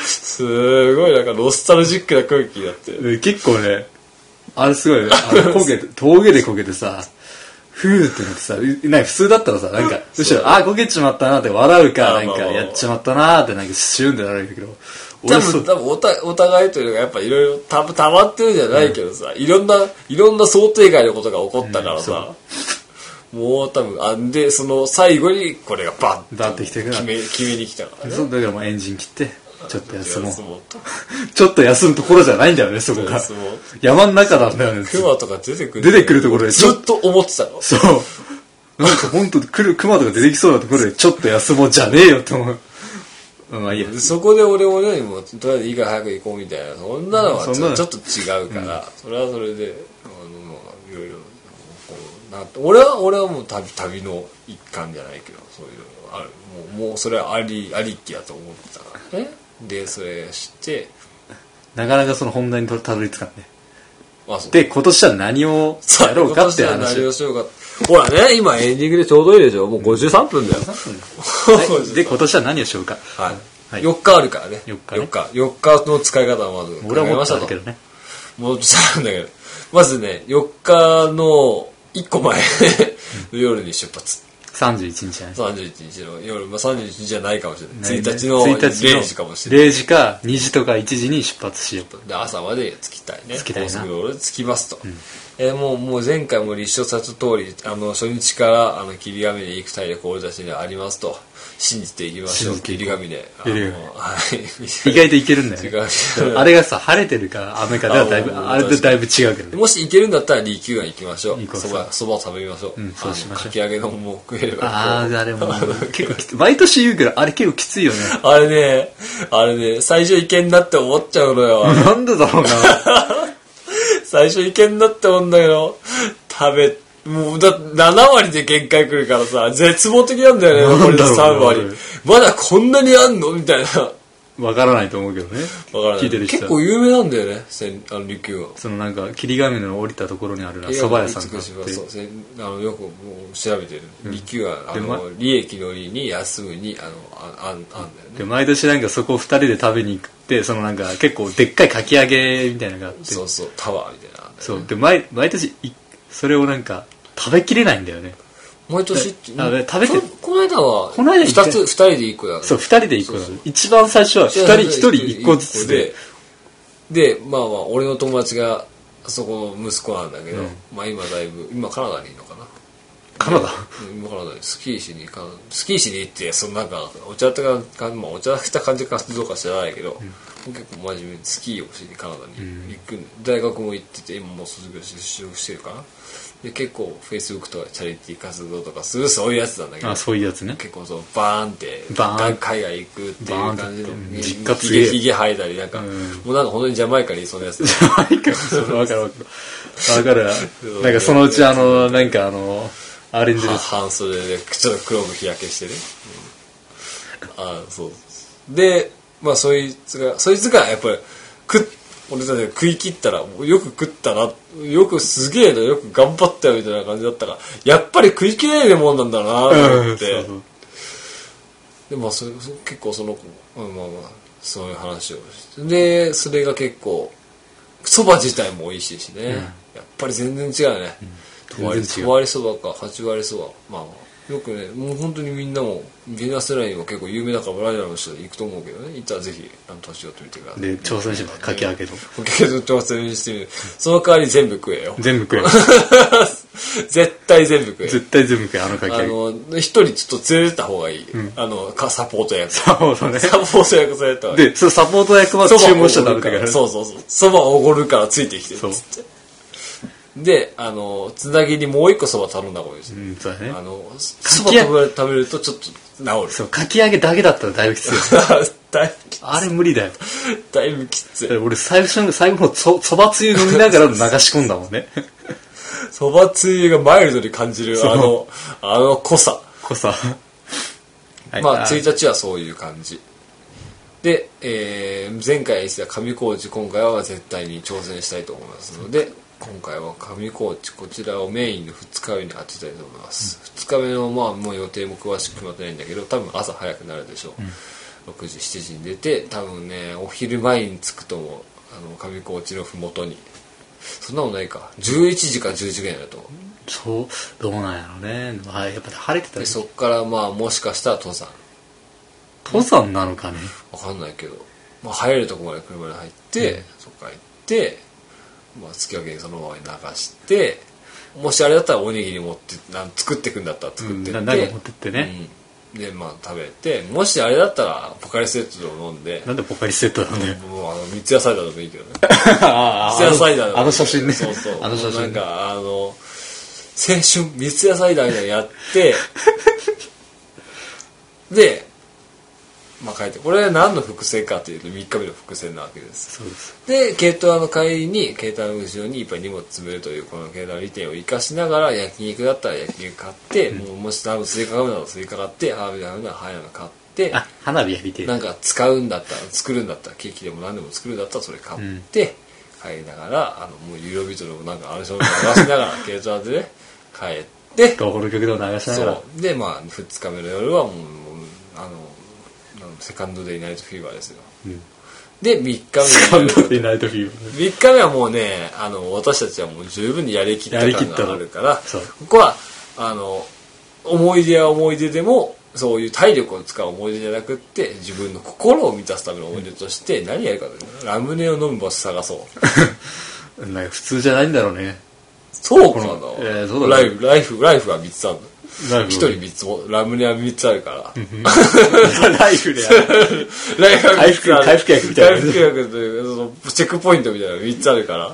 すごいなんかノスタルジックな空気になってる。 結構ね、あれすごいね、峠でこけてさ、ふーってなってさ、なんか普通だったらさ、なんか、むしろ、こけちまったなって笑うか、なんか、やっちまったなって、なんか、シューンってなるんだけど、 多分お互いというのがやっぱいろいろたまってるじゃないけどさ、いろんな想定外のことが起こったからさ、もう多分、で、その最後にこれがバッて決めに来たからね。 そう、だからもうエンジン切って、ちょっと休もう。ちょっと休むところじゃないんだよね、そこが。山の中なんだよね。 熊とか出てくるところで。 ずっと思ってたの。 そう。なんか本当熊とか出てきそうなところで、ちょっと休もうじゃねえよって思う。まあいいや。 そこで俺もね、もうとりあえずいいから早く行こうみたいな、そんなのはちょっと違うから、それはそれで、いろいろ、俺はもう旅の一環じゃないけど、そういうのある。もうそれはありきやと思ってたからね。で、それして、 なかなかその本題にたどり着かんね。 そうで、今年は何をやろうかって話。 今年は何をしようか。ほらね、今エンディングでちょうどいいでしょ。もう53分だよ。 で、今年は何をしようか。 はい。4日あるからね。 4 日の使い方はまず俺はもっとあるけどね。 もっとあるんだけど。まずね、4日の1個前の夜に出発。 31日じゃない。 31日の夜、31日じゃないかもしれない。1日の0時かもしれない。 0時か2時とか1時に出発しよう。 で、朝まで着きたいね。 着きたいな。 高速道路で着きますと。もう前回も立証された通り、初日から霧ヶ峰に行く体力俺たちにはありますと。信じていきましょう。霧ヶ峰。 意外といけるんだよね。あれがさ、晴れてるか雨かではだいぶ、あれでだいぶ違うけどね。 もし行けるんだったら利休庵行きましょう。そばを食べましょう。 そうしましょう。 かき揚げのも食えれば。 あれも結構きつい。毎年言うけど、あれ結構きついよね。 あれね、最初いけんなって思っちゃうのよ。 なんでだろうな。 最初いけんなって思うんだけど、もう7割で限界来るからさ、絶望的なんだよね、残りの3割。まだこんなにあんのみたいな。 わからないと思うけどね。 わからない。 聞いてる人。 結構有名なんだよね、利休は。 そのなんか、霧ヶ峰の降りたところにある蕎麦屋さんがあって。 よくもう調べてる。利休は、利益の利に休むに、あんだよね。 で、毎年なんかそこを2人で食べに行って、そのなんか結構でっかいかき揚げみたいなのがあって。 そう、タワーみたいな。 そう。で、毎年、それをなんか、食べきれないんだよね。 毎年食べてこの間2人で1個だね。 そう、2人で1個だね。一番最初は1人1個ずつで、まあ俺の友達がそこの息子なんだけど、今カナダにいるのかな。 カナダ？ 今カナダにスキーしに行って、そのなんか、お茶した感じかどうか知らないけど、結構真面目にスキーをしにカナダに行く大学も行ってて、今もう卒業して就職してるかな。で結構フェイスブックとかチャリティー活動とかするそういうやつなんだけど、 そういうやつね。 結構バーンって海外行くっていう感じの実家つげひげ生えたりなんか、もうなんか本当にジャマイカにいそうなやつ。 ジャマイカわかる。なんかそのうちなんかアレンジです。 半袖でちょっと黒く日焼けしてる。そうで、そいつがやっぱり俺たちが食い切ったら、よく食ったな、よくすげえな、よく頑張ったよみたいな感じだったから、やっぱり食い切れないもんなんだなと思って。で、結構そういう話をして。で、それが結構、蕎麦自体も美味しいしね。やっぱり全然違うね。5割蕎麦か、8割蕎麦。よくね、もう本当にみんなもビナスラインは結構有名だからライダーの人で行くと思うけどね、行ったらぜひ年を取ってみてください。 で挑戦します。かき揚げと挑戦してみる。その代わり全部食えよ。 全部食えよ。 絶対全部食えよ。 絶対全部食え、かき揚げ。一人ちょっと連れてった方がいい。サポート役。 サポートね。 サポート役連れてった方がいい。 で、そのサポート役は注文しちゃダメだから。 そう。そばおごるからついてきてるっつって。で、つなぎにもう一個そば頼んだ方がいいですよ。 そうだね。 そば食べるとちょっと治る。 そう、かき揚げだけだったらだいぶきつい。あれ無理だよ。 だいぶきつい。 俺最後のそばつゆ飲みながら流し込んだもんね。 そばつゆがマイルドに感じる、濃さ。1日はそういう感じ。で、前回言ってた上高地、今回は絶対に挑戦したいと思いますので、今回は上高地、こちらをメインの2日目に当てたいと思います。2日目のもう予定も詳しく決まってないんだけど、多分朝早くなるでしょう。 6時7時に出て多分ねお昼前に着くと思う上高地のふもとに。そんなことないか11時か10時ぐらいだと思う。 そうどうなんやろね。はい、やっぱ晴れてたらでそっからまあもしかしたら登山なのかね。 わかんないけど、まあ、入れるとこまで車で入って、そっから行って、まあ、月明けにそのままに流して、もしあれだったらおにぎり持って作ってくんだったら作ってって、 何か持ってってね、 でまあ食べて、もしあれだったらポカリスエットを飲んで。 なんでポカリスエットなんだよ。 もう三ツ矢サイダーでもいいけどね。 三ツ矢サイダーでもいい。 あの写真ね。 そうそう。 あの写真、ね、 なんか青春三ツ矢サイダーみたいなのやってでまあ書いて、これは何の伏線かというと3日目の伏線なわけです。 そうです。 で軽トラの帰りに軽トラの後ろにいっぱい荷物詰めるというこの軽トラの利点を生かしながら、焼肉だったら焼肉買って、もし多分スイカ買うならスイカ買って、花火買うなら花火買って、 花火やりてえ、 なんか使うんだったら作るんだったらケーキでも何でも作るんだったらそれ買って、帰りながらもうユーロビートルもなんかあれそれ流しながら軽トラでね帰って東宝の曲でも流しながら、 そうでまあ2日目の夜はもうセカンドデイナイトフィーバーですよ、で3日目セカンドデイナイトフィーバー、 3日目はもうね私たちはもう十分にやりきった感があるから、ここは思い出は思い出でもそういう体力を使う思い出じゃなくって自分の心を満たすための思い出として何やるかというとラムネを飲む場所探そうなんか普通じゃないんだろうね。 そうかな、 そうだね、 ライフが3つあるの。1人3つもラムネは3つあるからライフでやる回復薬みたいな、 回復薬というチェックポイントみたいなのが3つあるから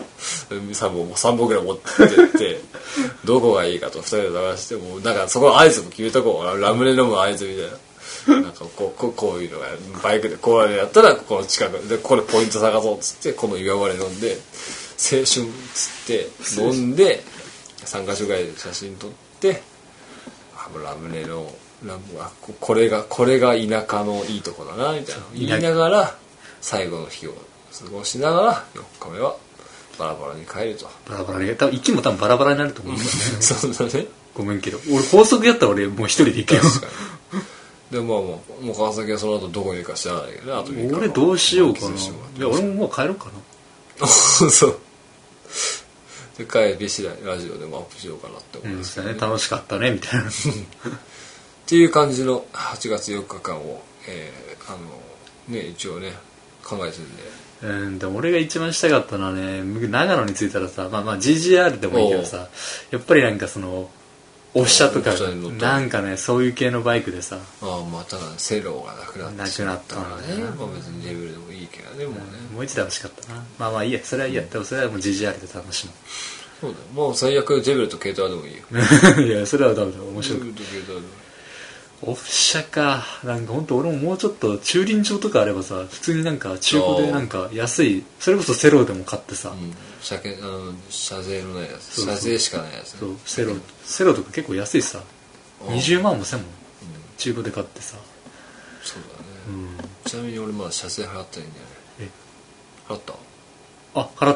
3本ぐらい持ってってどこがいいかと2人で探して、もうなんかそこの合図も決めとこう、ラムネ飲む合図みたいななんかこういうのがバイクでこうやったらこの近くでこれポイント探そうっつってこの岩場で飲んで青春っつって飲んで3カ所ぐらいで写真撮ってラムネのこれが田舎のいいとこだなみたいな言いながら最後の日を過ごしながら4日目はバラバラに帰ると。 バラバラに多分息も多分バラバラになると思うんだよねそうだね、 ごめんけど俺高速やったら俺もう一人で行けよ。 確かに。でもう川崎はその後どこにいるか知らないけどね。あと3日俺どうしようかな。いや俺ももう帰ろうかな。 そうで帰り次第ラジオでもアップしようかなって思いますね、楽しかったねみたいなっていう感じの8月4日間を、一応ね考えてるんで、 でも俺が一番したかったのはね、長野に着いたらさ、まあ GGR でもいいけどさ、やっぱりなんかそのオフ車とかなんかねそういう系のバイクでさ、 まただセロがなくなったからね、まあ別にレベルでもいいけどね、もうね、 もう一台欲しかったな。まあいいや、それはいいや、でもそれはもう GGR で楽しむ。 そうだよ、もう最悪ジェベルと軽トラでもいいよいやそれはダメだ、面白い。 ジェベルと軽トラでもオフ車か、なんか本当俺ももうちょっと駐輪場とかあればさ、普通になんか中古でなんか安い、それこそセロでも買ってさ、 車税のないやつ、車税しかないやつ、ね、 そうセロとか結構安いさ、20万もせんもん、中古で買ってさ。 そうだね、ちなみに俺まだ車税払ってないんだよね。払った？ 払った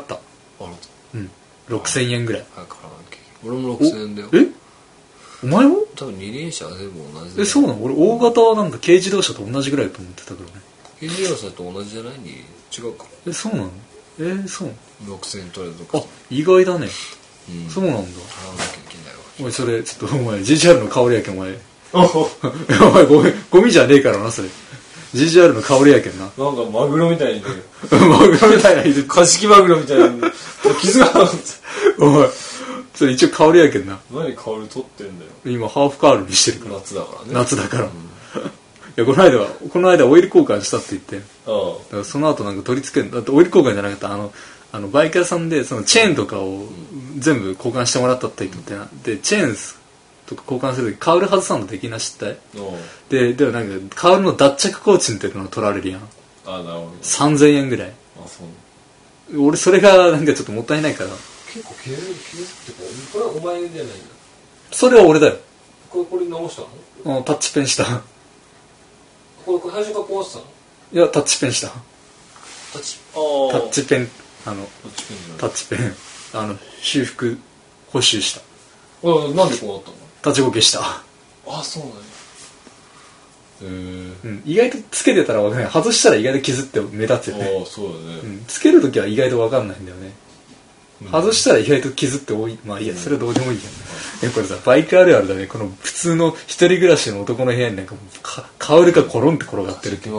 。6000円ぐらい。 早く払わなきゃ。俺も6000円だよ。 お前も？ 多分二輪車は全部同じだよ。 そうなの？俺大型はなんか軽自動車と同じぐらいと思ってたけどね。 軽自動車と同じじゃない？違うか。 そうなの？そうなの ？6000円取れるとか。 意外だね。そうなんだ。 払わなきゃいけないわ。 お前それちょっとお前 GGR の香りやけんお前。お前ゴミじゃねえからなそれ。GGR の香りやけんな。 なんかマグロみたいにマグロみたいなカジキマグロみたいな傷がお前それ一応香りやけんな。 何香り取ってんだよ。 今ハーフカールにしてるから。 夏だからね。 夏だから、いやこの間オイル交換したって言って、だからその後なんか取り付ける、だってオイル交換じゃなくてバイク屋さんでそのチェーンとかを全部交換してもらったって言ってな、でチェーンとか交換するときカウル外さんとできなしってでもなんかカウルの脱着工賃っていうのを取られるやん。 なるほど。 3000円ぐらい。 そう俺それがなんかちょっともったいないから。 結構傷ってこれはお前じゃないんだ。 それは俺だよ。 これ直したの？ タッチペンした。 これ最初から壊したの？ いやタッチペンした。 タッチペンタッチペン修復補修した。 なんでこうなったの？ 立ちこけした。 そうなんや。 意外とつけてたら分かんない。外したら意外と傷って目立つよね。 そうだね、 つけるときは意外と分かんないんだよね。外したら意外と傷って多い。まあいいや、それはどうでもいいやん。これさ、バイクあるあるだね。この普通の一人暮らしの男の部屋になんかもうカウルがコロンって転がってるっていう。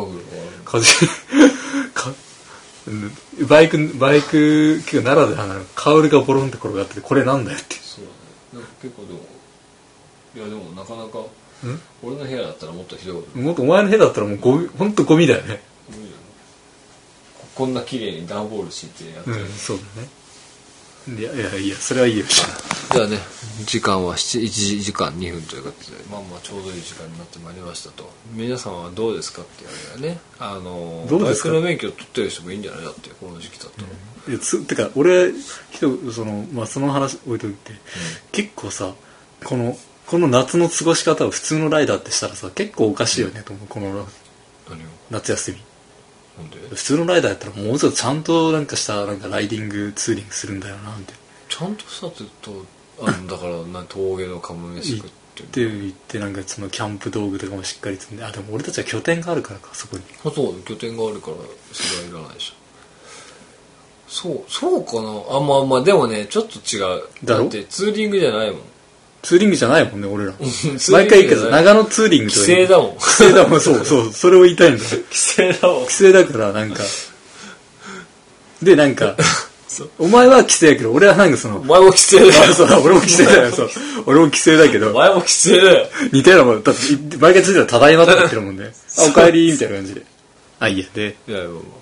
バイク結構ならではなるカウルがボロンって転がってて、これなんだよって。 そうだね。結構でも、いやでもなかなか、俺の部屋だったらもっとひどい。 もっとお前の部屋だったらもうほんとゴミだよね。 こんな綺麗に段ボール敷いてやってる。 そうだね。いやそれはいいよ。 じゃあね、時間は1時間2分ということで、まあちょうどいい時間になってまいりましたと。皆さんはどうですかっていうね、 どうですか。 バイクの免許取ってる人もいいんじゃないだってこの時期だったら。 てか俺その話置いといて、結構さこの夏の過ごし方を普通のライダーってしたらさ結構おかしいよねと思う。この夏休み。なんで普通のライダーやったらもうちょっとちゃんとなんかしたなんかライディングツーリングするんだよなみたいな。 ちゃんとしたって言うとだから峠のカモメシ食って言ってなんかそのキャンプ道具とかもしっかり積んで、でも俺たちは拠点があるからか、そこに。 そう拠点があるからそれはいらないでしょ。そうかな。まあでもねちょっと違う。だってツーリングじゃないもん。 ツーリングじゃないもんね俺ら毎回行くけど長野ツーリングとか規制だもん。 規制だもん。そうそれを言いたいんだ。規制だもん。 規制だからなんかでなんかお前は規制やけど俺はなんかお前も規制だよ。 そう俺も規制だよ。そう俺も規制だけどお前も規制だよ。 似たようなもんだって毎回ついたらただいまって言ってるもんね。おかえりみたいな感じでいいやでいや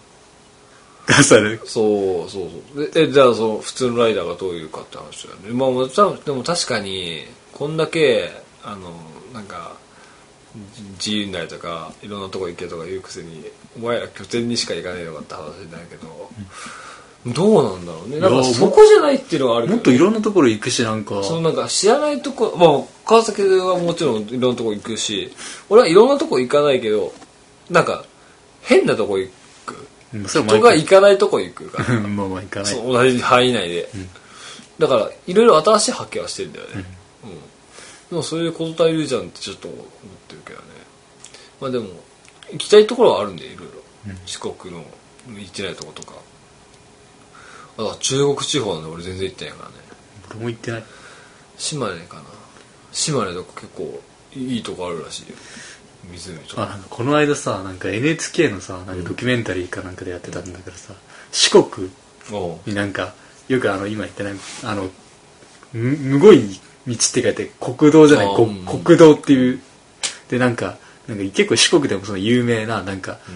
そうでじゃあ普通のライダーがどういうかって話だよね。でも確かにこんだけなんか自由になりとかいろんなとこ行けとか言うくせにお前ら拠点にしか行かねえのかって話だけど、どうなんだろうね。なんかそこじゃないっていうのがあるけど、 もっといろんなところ行くしなんかなんか知らないとこ川崎はもちろんいろんなとこ行くし俺はいろんなとこ行かないけどなんか変なとこ行く。人が行かないとこ行くからまあ行かない。 同じ範囲内で、だからいろいろ新しい発見はしてるんだよね。でもそういうこと足りるじゃんってちょっと思ってるけどね。まあでも行きたいところはあるんでいろいろ、四国の行ってないとことか。中国地方なんで俺全然行ってないからね。 俺も行ってない。 島根かな。島根とか結構いいとこあるらしいよ。湖とか。 なんかこの間さなんか NHK のさなんかドキュメンタリーかなんかでやってたんだけどさ、四国になんかよく今言ってないむごい道って書いて国道じゃない、国道っていうでなんか結構四国でもその有名ななんか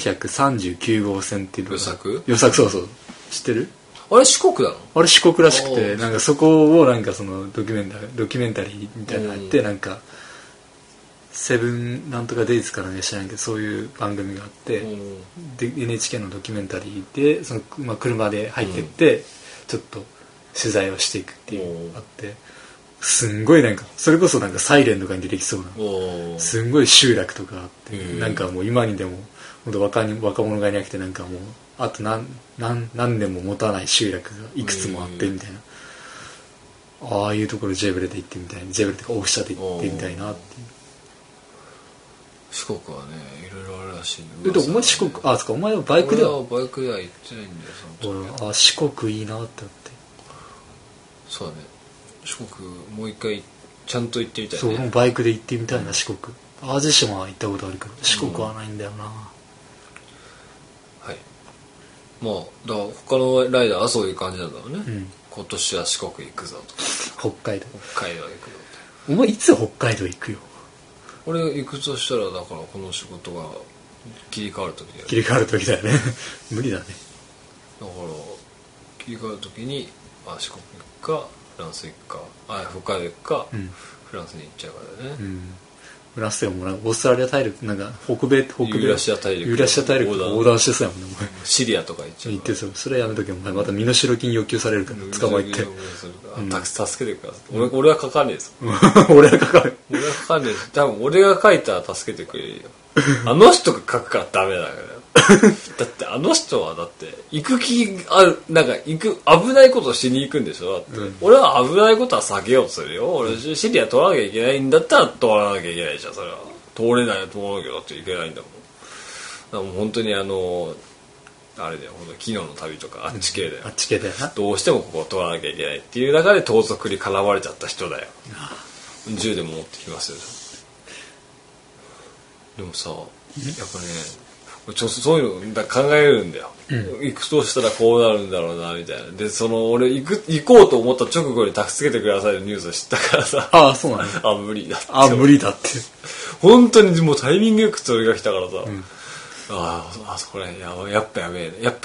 439号線っていうのが予作そう知ってる？ あれ四国なの？ あれ四国らしくてなんかそこをなんかそのドキュメンタリーみたいなのがあってなんかセブンなんとかデイズからね知らんけどそういう番組があってで NHK のドキュメンタリーで車で入ってってちょっと取材をしていくっていうのがあってすんごいなんかそれこそなんかサイレンとかに出てきそうなすんごい集落とかあってなんかもう今にでも本当若者がいなくてなんかもうあと何年も持たない集落がいくつもあってみたいなああいうところジェブレで行ってみたいなジェブレとかオフ車で行ってみたいなっていう。 四国はねいろいろあるらしいね。でお前四国そっかお前はバイクではバイクでは行ってないんだよ。 四国いいなって思って。 そうだね四国もう一回ちゃんと行ってみたいね。 そうバイクで行ってみたいな四国。淡路島は行ったことあるけど四国はないんだよな。 はいまあだから他のライダーはそういう感じなんだろうね。今年は四国行くぞとか北海道行くぞってお前いつ北海道行くよ。 俺行くとしたらだからこの仕事が切り替わる時だよね。 切り替わる時だよね無理だね。 だから切り替わる時に四国行くかフランス行くか北海道行くか、フランスに行っちゃうからね。 フランスでもオーストラリア大陸なんか北米ユーラシア大陸横断してそうやもんね。 シリアとか行っちゃう。 行ってそれやめとけお前また身代金要求されるから捕まえて助けてください。俺はかかんねえぞ俺はかかる。 俺はかかんねえぞ。多分俺が書いたら助けてくれるよあの人が書くからダメだからだってあの人はだって行く気あるなんか危ないことをしに行くんでしょだって、俺は危ないことは避けようとするよ。俺シリア取らなきゃいけないんだったら取らなきゃいけないじゃんそれは。 通れないと思うけどだっていけないんだもん。だからもう本当にあれだよ、本当昨日の旅とかあっち系だよ、 あっち系だよな。 どうしてもここを通らなきゃいけないっていう中で盗賊に絡まれちゃった人だよ。銃でも持ってきますよ。でもさ、やっぱねそういうのだ考えるんだよ、行くとしたらこうなるんだろうなみたいな。で俺行こうと思った直後に助けてくださいのニュースを知ったからさ、 ああそうなんだ。 無理だって。 無理だって本当にもうタイミングよくそれが来たからさ、これやっぱやべえなって。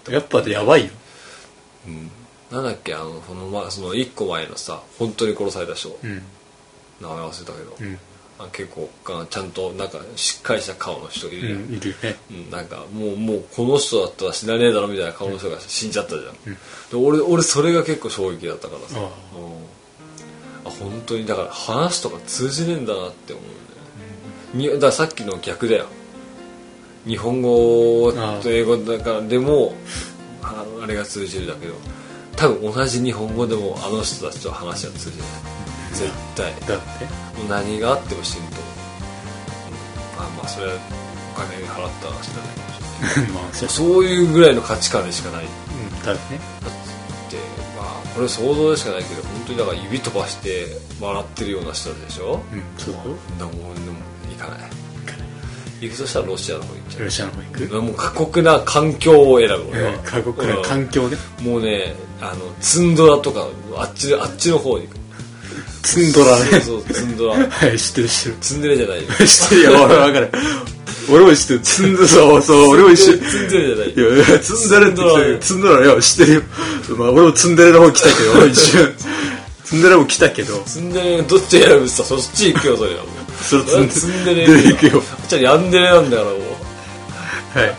やっぱやばいよ。 なんだっけその1個前のさ本当に殺された人、名前忘れたけど、結構ちゃんとなんかしっかりした顔の人いるよ、 いるね。 なんかもうこの人だったら死なねえだろみたいな顔の人が死んじゃったじゃん、で俺それが結構衝撃だったからさ、本当にだから話とか通じねえんだなって思うんだよ、だからさっきの逆だよ。日本語と英語だからでもあれが通じるだけど、多分同じ日本語でもあの人たちと話は通じない、絶対。 だって何があっても死ぬと思う、それはお金に払ったら知らないかもしれないそういうぐらいの価値観でしかない、 だってこれ想像でしかないけど本当にだから指飛ばして笑ってるような人でしょ、 そうでも行かない、行くとしたらロシアの方行っちゃう。 ロシアの方行く。 もう過酷な環境を選ぶ俺は、 過酷な環境で、 もうねツンドラとかあっちの方に行く。 ツンドラね。 そうツンドラはい知ってるツンデレじゃないよ知ってるよ俺分かる。俺も知ってる。ツンドラそう俺も一緒。 ツンデレじゃないいやツンデレって言ってる。ツンドラいや知ってるよ。俺もツンデレの方来たけど一瞬ツンデレも来たけど、 ツンデレどっち選ぶさそっち行くよそれはもうそれツンデレ行くよ。 こっちはヤンデレなんだからもうはい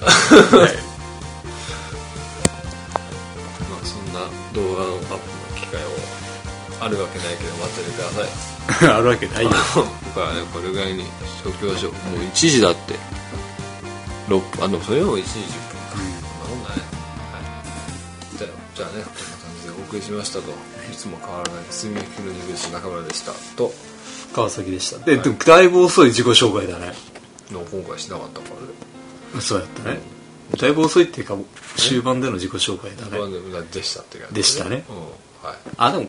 そんな動画のアップの機会をあるわけないけど待っててくださいあるわけないよ。 僕はねこれぐらいにしときましょう。もう1時だって6分でもそれでも1時10分か、そんなもんだね、じゃあねこんな感じでお送りしましたと、いつも変わらない水面付きの入口中村でしたと川崎でした。でもだいぶ遅い自己紹介だね。 今回しなかったからね。 そうやったね、だいぶ遅いっていうか終盤での自己紹介だね。 でしたって感じ、 でしたね、 はい。 でも